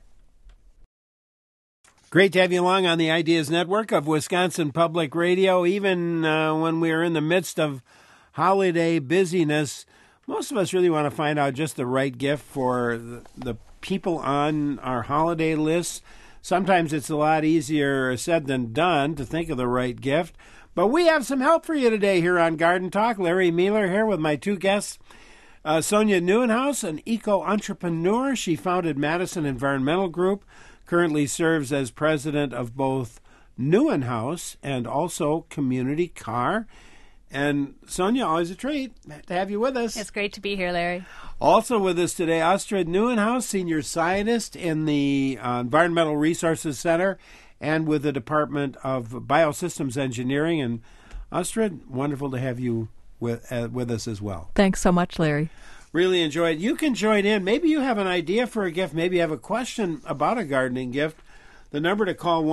Great to have you along on the Ideas Network of Wisconsin Public Radio. Even when we are in the midst of holiday busyness, most of us really want to find out just the right gift for the people on our holiday list. Sometimes it's a lot easier said than done to think of the right gift. But we have some help for you today here on Garden Talk. Larry Mueller here with my two guests. Sonia Neuenhaus, an eco-entrepreneur. She founded Madison Environmental Group, currently serves as president of both Neuenhaus and also Community Car. And Sonia, always a treat to have you with us. It's great to be here, Larry. Also with us today, Astrid Neuenhaus, senior scientist in the Environmental Resources Center and with the Department of Biosystems Engineering. And Astrid, wonderful to have you with us as well. Thanks so much, Larry. Really enjoyed. You can join in. Maybe you have an idea for a gift. Maybe you have a question about a gardening gift. The number to call,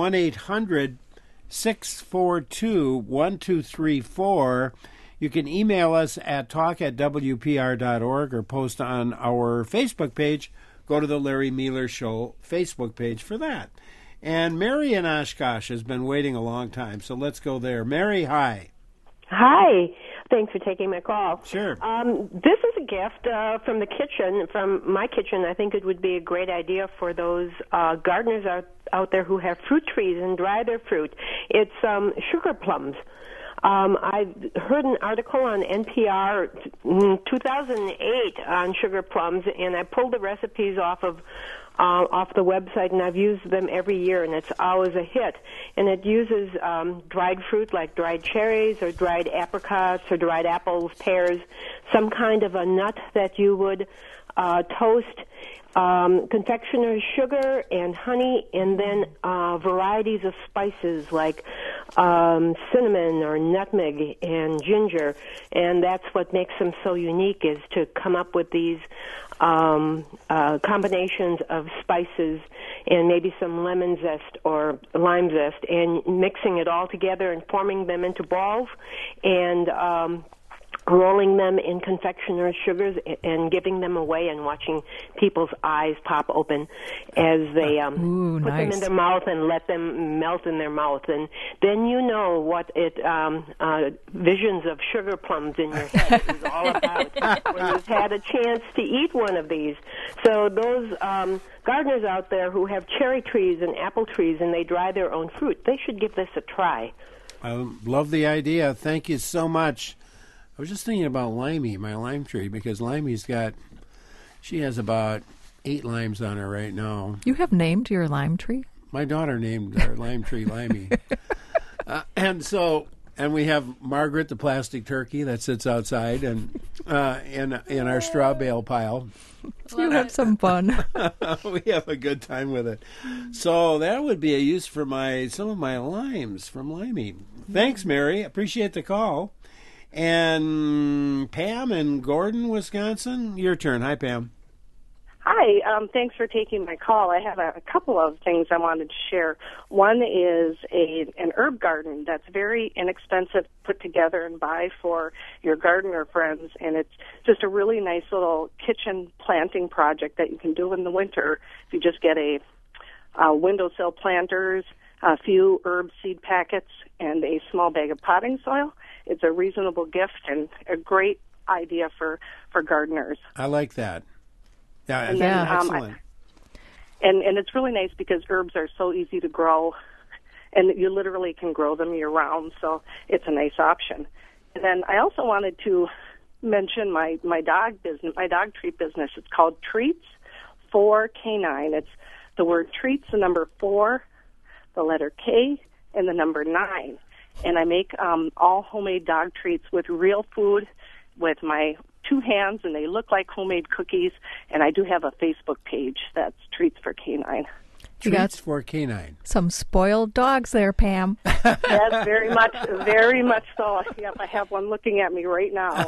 1-800-642-1234. You can email us at talk@wpr.org or post on our Facebook page. Go to the Larry Mueller Show Facebook page for that. And Mary in Oshkosh has been waiting a long time, so let's go there. Mary, hi. Hi. Thanks for taking my call. Sure. This is a gift from the kitchen, from my kitchen. I think it would be a great idea for those gardeners out there who have fruit trees and dry their fruit. It's sugar plums. I heard an article on NPR in 2008 on sugar plums, and I pulled the recipes off the website, and I've used them every year, and it's always a hit. And it uses dried fruit like dried cherries or dried apricots or dried apples, pears, some kind of a nut that you would toast, confectioner's sugar and honey, and then varieties of spices like cinnamon or nutmeg and ginger. And that's what makes them so unique, is to come up with these combinations of spices and maybe some lemon zest or lime zest, and mixing it all together and forming them into balls and rolling them in confectioner's sugars and giving them away and watching people's eyes pop open as they put them in their mouth and let them melt in their mouth. And then you know what visions of sugar plums in your head is all about when you've had a chance to eat one of these. So those gardeners out there who have cherry trees and apple trees and they dry their own fruit, they should give this a try. I love the idea. Thank you so much. I was just thinking about Limey, my lime tree, because she has about 8 limes on her right now. You have named your lime tree? My daughter named our lime tree Limey. And And we have Margaret, the plastic turkey that sits outside and in our straw bale pile. You have some fun. We have a good time with it. So that would be a use for some of my limes from Limey. Thanks, Mary. Appreciate the call. And Pam in Gordon, Wisconsin, your turn. Hi, Pam. Hi, thanks for taking my call. I have a couple of things I wanted to share. One is an herb garden that's very inexpensive to put together and buy for your gardener friends, and it's just a really nice little kitchen planting project that you can do in the winter. If you just get a windowsill planters, a few herb seed packets, and a small bag of potting soil, it's a reasonable gift and a great idea for gardeners. I like that. Yeah, and then, excellent. And it's really nice because herbs are so easy to grow, and you literally can grow them year round, so it's a nice option. And then I also wanted to mention my dog business, my dog treat business. It's called Treats for K9. It's the word treats, the number 4, the letter K, and the number 9. And I make all homemade dog treats with real food with my 2 hands, and they look like homemade cookies. And I do have a Facebook page that's Treats for K9. Treats for K9. Some spoiled dogs there, Pam. Yes, very much so. Yep, I have one looking at me right now.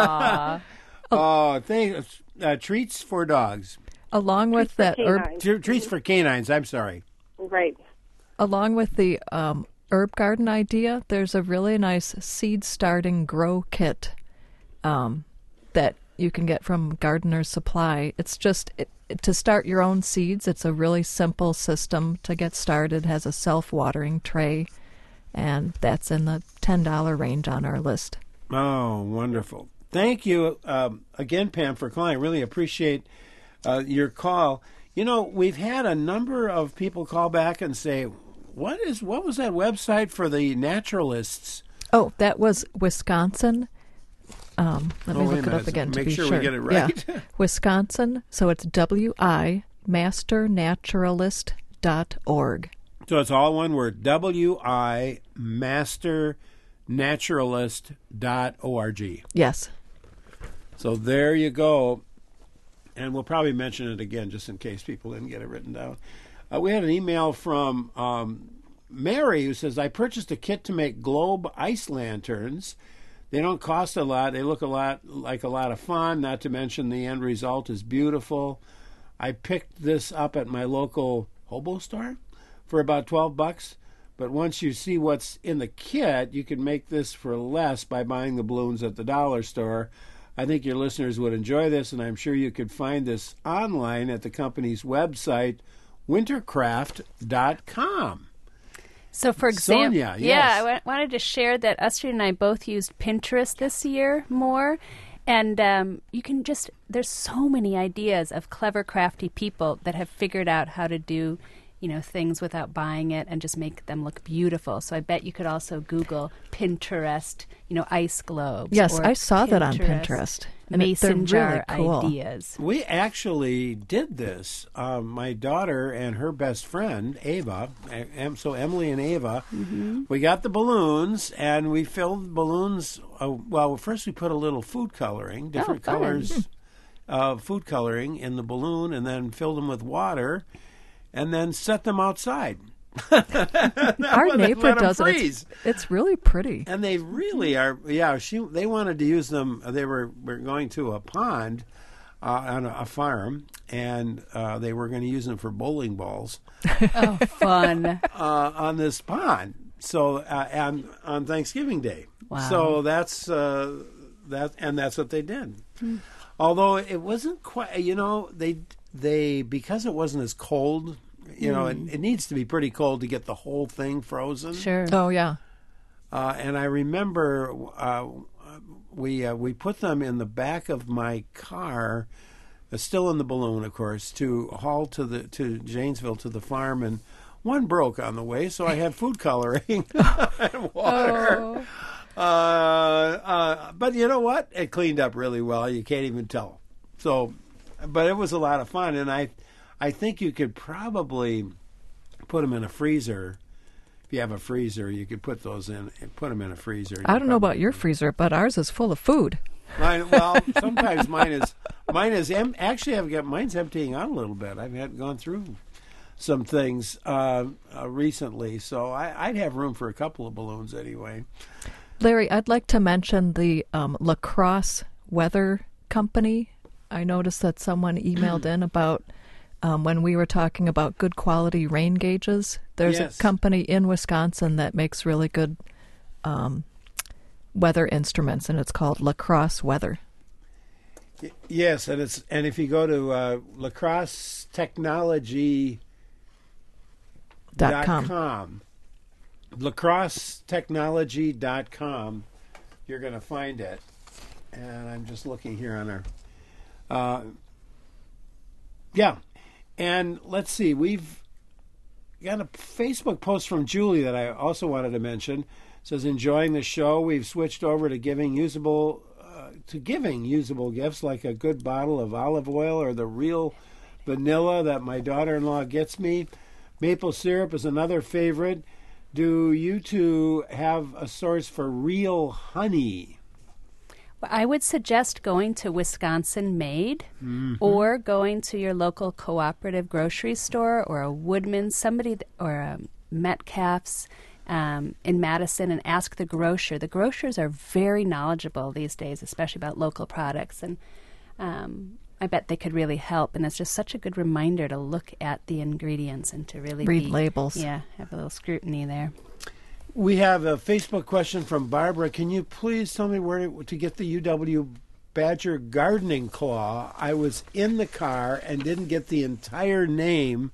Thanks. Treats for dogs. Along with that Treats for canines. I'm sorry. Right. Along with the herb garden idea, there's a really nice seed starting grow kit that you can get from Gardener's Supply. It's just to start your own seeds. It's a really simple system to get started. It has a self-watering tray, and that's in the $10 range on our list. Oh, wonderful. Thank you again, Pam, for calling. I really appreciate your call. You know, we've had a number of people call back and say, what was that website for the naturalists? Oh, that was Wisconsin. Let me look it up again to be sure. Make sure we get it right. Yeah. Wisconsin, so it's wimasternaturalist.org. So it's all one word, wimasternaturalist.org. Yes. So there you go. And we'll probably mention it again just in case people didn't get it written down. We had an email from Mary who says, I purchased a kit to make globe ice lanterns. They don't cost a lot. They look a lot of fun, not to mention the end result is beautiful. I picked this up at my local hobo store for about $12. But once you see what's in the kit, you can make this for less by buying the balloons at the dollar store. I think your listeners would enjoy this, and I'm sure you could find this online at the company's website, wintercraft.com. So, for example, Sonia, yes. I wanted to share that Astrid and I both used Pinterest this year more. And you can there's so many ideas of clever, crafty people that have figured out how to do, things without buying it and just make them look beautiful. So I bet you could also Google Pinterest, ice globes. Yes, I saw that on Pinterest. And mason jar really cool. ideas. We actually did this. My daughter and her best friend, Ava, so Emily and Ava, we got the balloons and we filled balloons. First we put a little food coloring, different colors of food coloring in the balloon, and then filled them with water and then set them outside. Our neighbor does it. It's really pretty. And they really are. Yeah, they wanted to use them. They were going to a pond on a farm, and they were going to use them for bowling balls. Oh, fun! On this pond. So on Thanksgiving Day. Wow. So that's that's what they did. Although it wasn't quite. They because it wasn't as cold. It needs to be pretty cold to get the whole thing frozen. Sure. Oh, yeah. And I remember we put them in the back of my car, still in the balloon, of course, to haul to Janesville to the farm, and one broke on the way, so I had food coloring and water. Oh. But you know what? It cleaned up really well. You can't even tell. So, but it was a lot of fun, and I think you could probably put them in a freezer, if you have a freezer, you could put those in, put them in a freezer. I don't know about your freezer, but ours is full of food. Sometimes mine's emptying out a little bit. I've gone through some things recently, so I'd have room for a couple of balloons anyway. Larry, I'd like to mention the La Crosse Weather Company. I noticed that someone emailed in about when we were talking about good quality rain gauges. There's a company in Wisconsin that makes really good weather instruments, and it's called La Crosse Weather. Yes, and if you go to lacrossetechnology.com, lacrossetechnology.com, you're going to find it. And I'm just looking here on our... And let's see, we've got a Facebook post from Julie that I also wanted to mention. It says, enjoying the show. We've switched over to giving usable gifts like a good bottle of olive oil or the real vanilla that my daughter-in-law gets me. Maple syrup is another favorite. Do you two have a source for real honey? Well, I would suggest going to Wisconsin Made or going to your local cooperative grocery store or a Woodman's, or a Metcalf's in Madison, and ask the grocer. The grocers are very knowledgeable these days, especially about local products, and I bet they could really help. And it's just such a good reminder to look at the ingredients and to really read labels. Yeah, have a little scrutiny there. We have a Facebook question from Barbara. Can you please tell me where to get the UW Badger gardening claw? I was in the car and didn't get the entire name.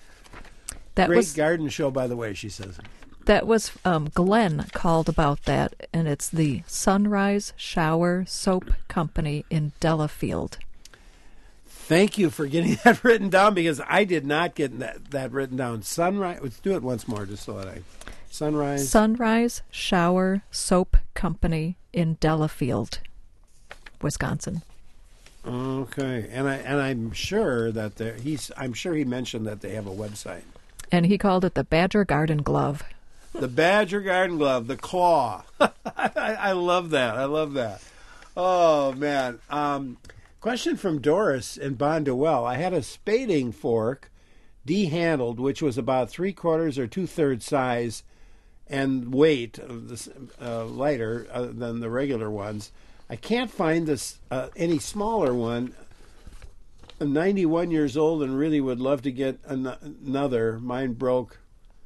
Great garden show, by the way, she says. That was Glenn called about that, and it's the Sunrise Shower Soap Company in Delafield. Thank you for getting that written down, because I did not get that written down. Sunrise. Let's do it once more, just so that Sunrise Shower Soap Company in Delafield, Wisconsin. Okay, and I'm sure that I'm sure he mentioned that they have a website. And he called it the Badger Garden Glove. The Badger Garden Glove, the claw. I love that. Oh man. Question from Doris in Bondwell. I had a spading fork, de-handled, which was about 3/4 or 2/3 size and weight of this lighter than the regular ones. I can't find this any smaller one. I'm 91 years old and really would love to get another. Mine broke.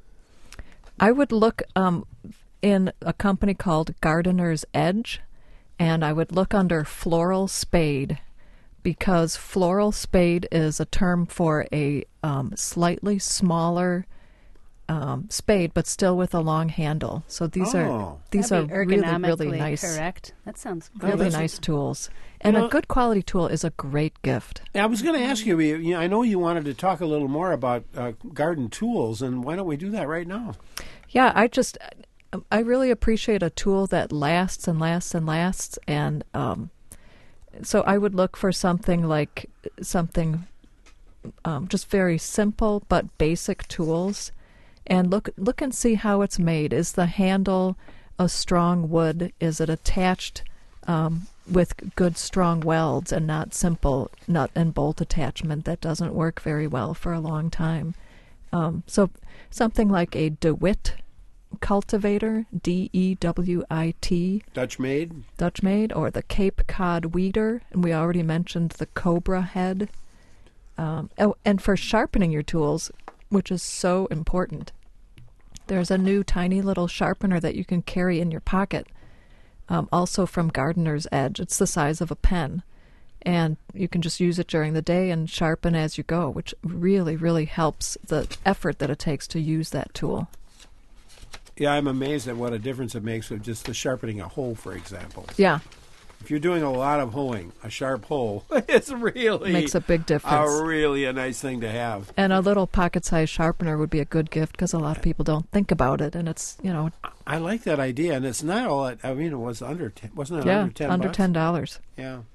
I would look in a company called Gardener's Edge, and I would look under floral spade, because floral spade is a term for a slightly smaller spade, but still with a long handle. So these are really nice. Correct. That sounds really nice tools. And a good quality tool is a great gift. I was going to ask you, I know you wanted to talk a little more about garden tools, and why don't we do that right now? Yeah, I really appreciate a tool that lasts and lasts and lasts, and so I would look for something just very simple but basic tools, and look and see how it's made. Is the handle a strong wood? Is it attached with good strong welds and not simple nut and bolt attachment that doesn't work very well for a long time? So something like a DeWitt cultivator, DEWIT. Dutch made, or the Cape Cod weeder, and we already mentioned the Cobra head. And for sharpening your tools, which is so important, there's a new tiny little sharpener that you can carry in your pocket, also from Gardener's Edge. It's the size of a pen, and you can just use it during the day and sharpen as you go, which really, really helps the effort that it takes to use that tool. Yeah, I'm amazed at what a difference it makes with just the sharpening a hoe, for example. Yeah. If you're doing a lot of hoeing, a sharp hoe, it's really makes a big difference. Really a nice thing to have. And a little pocket-sized sharpener would be a good gift, because a lot of people don't think about it, and it's, I like that idea, and it's not all. It was under $10. Yeah, under $10. Yeah.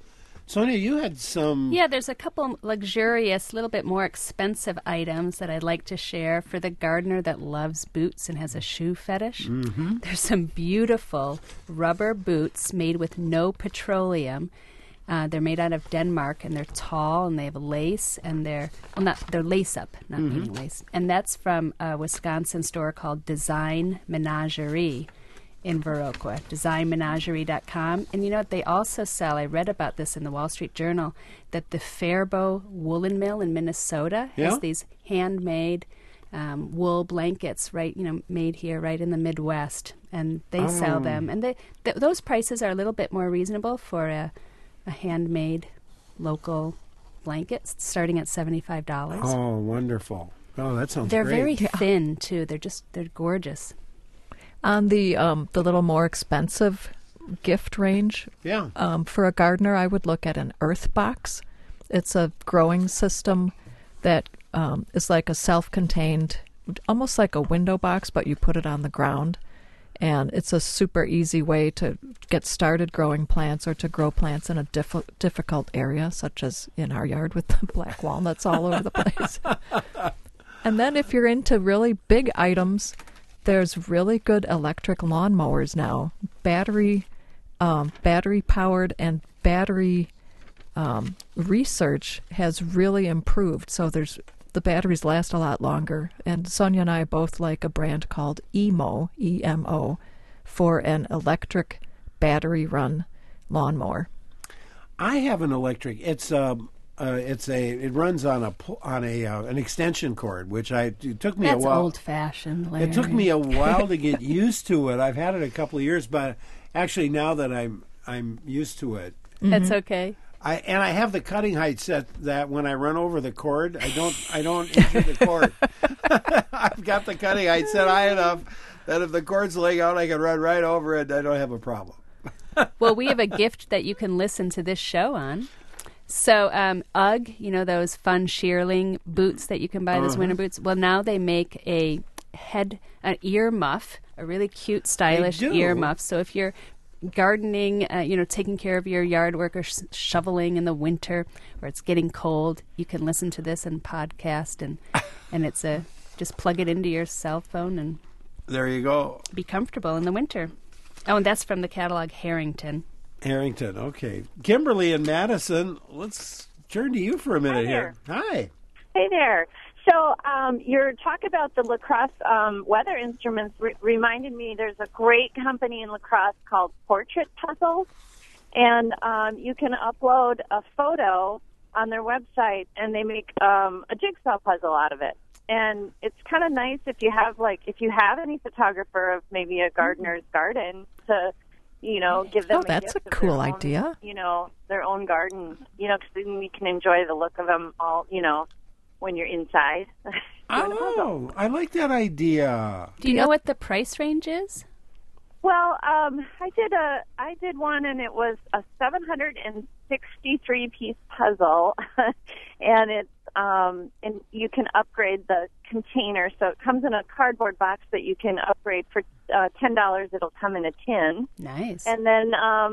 Sonia, you had some... Yeah, there's a couple luxurious, little bit more expensive items that I'd like to share for the gardener that loves boots and has a shoe fetish. Mm-hmm. There's some beautiful rubber boots made with no petroleum. They're made out of Denmark, and they're tall, and they have lace, and they're lace up, not Mm-hmm. meaning lace. And that's from a Wisconsin store called Design Menagerie in Viroqua, designmenagerie.com. And you know what they also sell, I read about this in the Wall Street Journal, that the Faribault Woolen Mill in Minnesota has these handmade wool blankets, made here right in the Midwest. And they sell them. And those prices are a little bit more reasonable for a handmade local blanket, starting at $75. Oh, wonderful. Oh, that sounds They're great. very thin, too. They're gorgeous. On the little more expensive gift range, for a gardener, I would look at an earth box. It's a growing system that is like a self-contained, almost like a window box, but you put it on the ground. And it's a super easy way to get started growing plants or to grow plants in a difficult area, such as in our yard with the black walnuts all over the place. And then if you're into really big items, there's really good electric lawnmowers now, battery powered, and battery research has really improved. So the batteries last a lot longer. And Sonia and I both like a brand called EMO, E-M-O, for an electric battery run lawnmower. I have an electric. It runs on an extension cord, which it took me a while. That's old-fashioned, Larry. It took me a while to get used to it. I've had it a couple of years, but actually now that I'm used to it, that's okay. I have the cutting height set that when I run over the cord, I don't injure the cord. I've got the cutting height set high enough that if the cord's laying out, I can run right over it. I don't have a problem. Well, we have a gift that you can listen to this show on. So UGG, those fun shearling boots that you can buy, those winter boots. Well, now they make an ear muff, a really cute, stylish ear muff. So if you're gardening, taking care of your yard work or shoveling in the winter where it's getting cold, you can listen to this and podcast, and it's just plug it into your cell phone and there you go. Be comfortable in the winter. Oh, and that's from the catalog Harrington. Harrington, okay. Kimberly in Madison, let's turn to you for a minute here. Hi. Hey there. So your talk about the La Crosse weather instruments reminded me there's a great company in La Crosse called Portrait Puzzles, and you can upload a photo on their website, and they make a jigsaw puzzle out of it. And it's kind of nice if you have any photographer of maybe a gardener's garden to give them that's a gift a cool of their idea. own, their own garden, because then you can enjoy the look of them all, when you're inside. Oh, I like that idea. Do you know what the price range is? Well, I did one, and it was a 763-piece puzzle, and it's and you can upgrade the container. So it comes in a cardboard box that you can upgrade for $10. It'll come in a tin. Nice. And then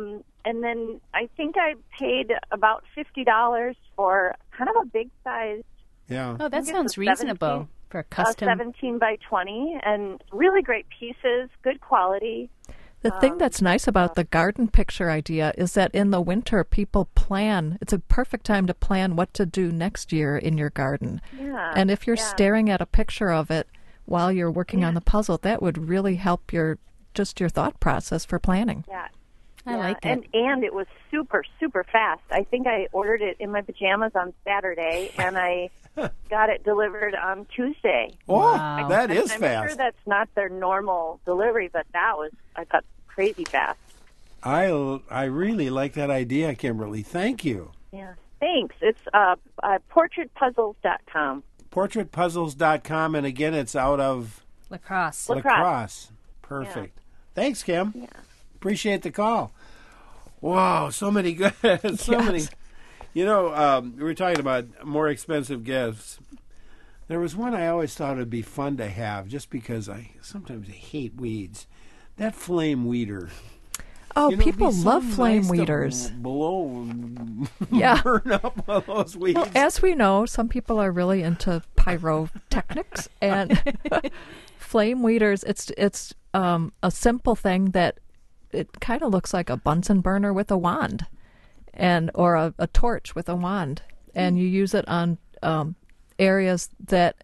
I think I paid about $50 for kind of a big size. Yeah. Oh, that sounds reasonable for a custom. 17 by 20, and really great pieces, good quality. The thing that's nice about the garden picture idea is that in the winter, people plan. It's a perfect time to plan what to do next year in your garden. Yeah. And if you're staring at a picture of it while you're working on the puzzle, that would really help your thought process for planning. Yeah. I like it. And it was super, super fast. I think I ordered it in my pajamas on Saturday, and I got it delivered on Tuesday. Oh, wow. That is I'm fast. I'm sure that's not their normal delivery, but I got crazy fast. I really like that idea, Kimberly. Thank you. Yeah. Thanks. It's portraitpuzzles.com. Portraitpuzzles.com, and again, it's out of La Crosse. La Crosse. Perfect. Yeah. Thanks, Kim. Yeah. Appreciate the call. Wow, so many good, many. We were talking about more expensive gifts. There was one I always thought would be fun to have, just because I sometimes hate weeds. That flame weeder. Oh, You know, it'd people be so love flame nice to weeders. Blow, Yeah. burn up all those weeds. Well, as we know, some people are really into pyrotechnics and flame weeders. It's a simple thing that it kind of looks like a Bunsen burner with a wand, or a torch with a wand, and you use it on areas that,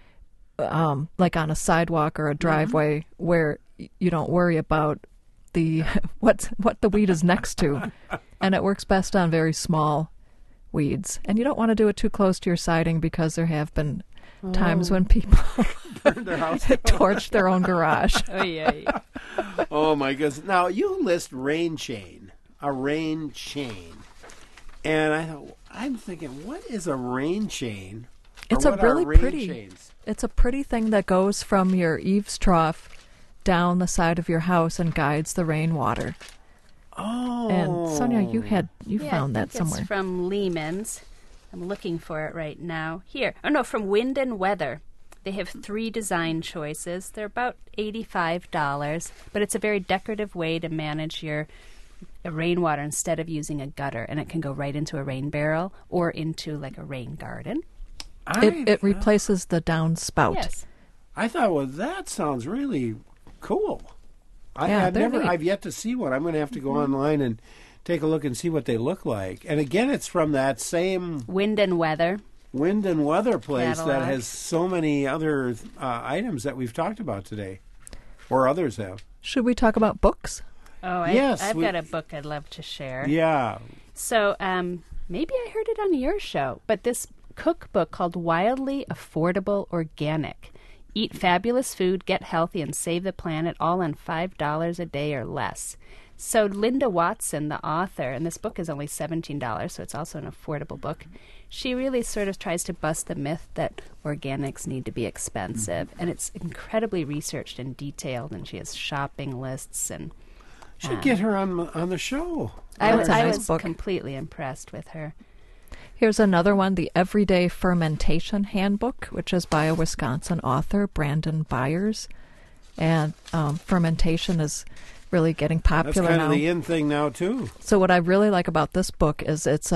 like on a sidewalk or a driveway, where you don't worry about the what the weed is next to, and it works best on very small weeds. And you don't want to do it too close to your siding because there have been times when people Burned their house. torched their own garage. Oh, yeah. Oh my goodness! Now you list rain chain, a rain chain, and I'm thinking, what is a rain chain? Or It's a what are really rain pretty. chains? It's a pretty thing that goes from your eaves trough down the side of your house and guides the rainwater. Oh. And Sonia, you found that It's somewhere. from Lehman's. I'm looking for it right now. Here. Oh, no, from Wind and Weather. They have 3 design choices. They're about $85, but it's a very decorative way to manage your rainwater instead of using a gutter, and it can go right into a rain barrel or into like a rain garden. It replaces the downspout. Yes. I thought, well, that sounds really cool. Yeah, they're neat. I've yet to see one. I'm going to have to go online and take a look and see what they look like. And again, it's from that same Wind and Weather place that catalog. has so many other items that we've talked about today, or others have. Should we talk about books? Oh, Yes, I've got a book I'd love to share. Yeah. So maybe I heard it on your show, but this cookbook called Wildly Affordable Organic. Eat fabulous food, get healthy, and save the planet, all on $5 a day or less. So Linda Watson, the author, and this book is only $17, so it's also an affordable book. She really sort of tries to bust the myth that organics need to be expensive, and it's incredibly researched and detailed, and she has shopping lists and. Should get her on the show. I That's a nice was book. completely impressed with her. Here's another one, The Everyday Fermentation Handbook, which is by a Wisconsin author, Brandon Byers. And fermentation is really getting popular That's kind now. of the in thing now, too. So what I really like about this book is it's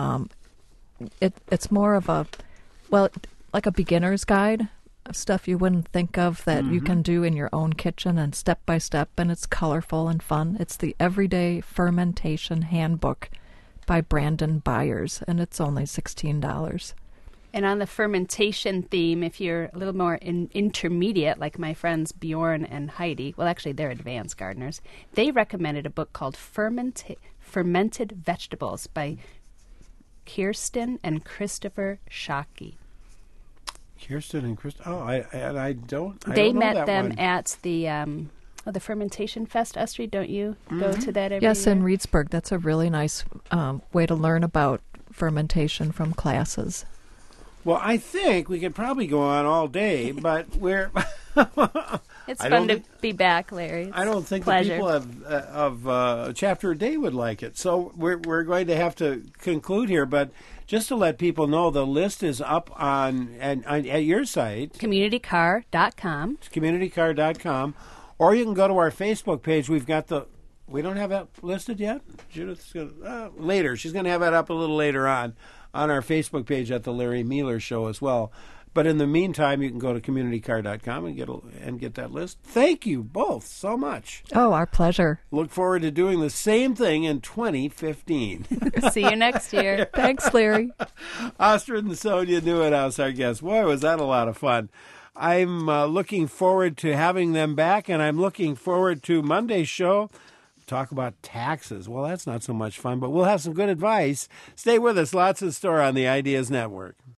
it's more of like a beginner's guide of stuff you wouldn't think of that you can do in your own kitchen and step by step, and it's colorful and fun. It's The Everyday Fermentation Handbook by Brandon Byers, and it's only $16. And on the fermentation theme, if you're a little more intermediate, like my friends Bjorn and Heidi, well, actually, they're advanced gardeners, they recommended a book called Fermented Vegetables by Kirsten and Christopher Shockey. Kirsten and Chris. Oh, I don't. I They don't know met that them one. at the Fermentation Fest. Astrid, don't you go to that every Yes, year? in Reedsburg. That's a really nice way to learn about fermentation from classes. Well, I think we could probably go on all day, but we're. It's I fun don't to be back, Larry. I don't think the pleasure. people of Chapter a Day would like it. So we're going to have to conclude here. But just to let people know, the list is up at your site, CommunityCar.com. It's CommunityCar.com, or you can go to our Facebook page. We don't have that listed yet. Judith's gonna, later. She's going to have that up a little later on our Facebook page at the Larry Mealer Show as well. But in the meantime, you can go to CommunityCar.com and get that list. Thank you both so much. Oh, our pleasure. Look forward to doing the same thing in 2015. See you next year. Thanks, Larry. Astrid and Sonia Neuenhaus, our guests. Boy, was that a lot of fun. I'm looking forward to having them back, and I'm looking forward to Monday's show. Talk about taxes. Well, that's not so much fun, but we'll have some good advice. Stay with us. Lots in store on the Ideas Network.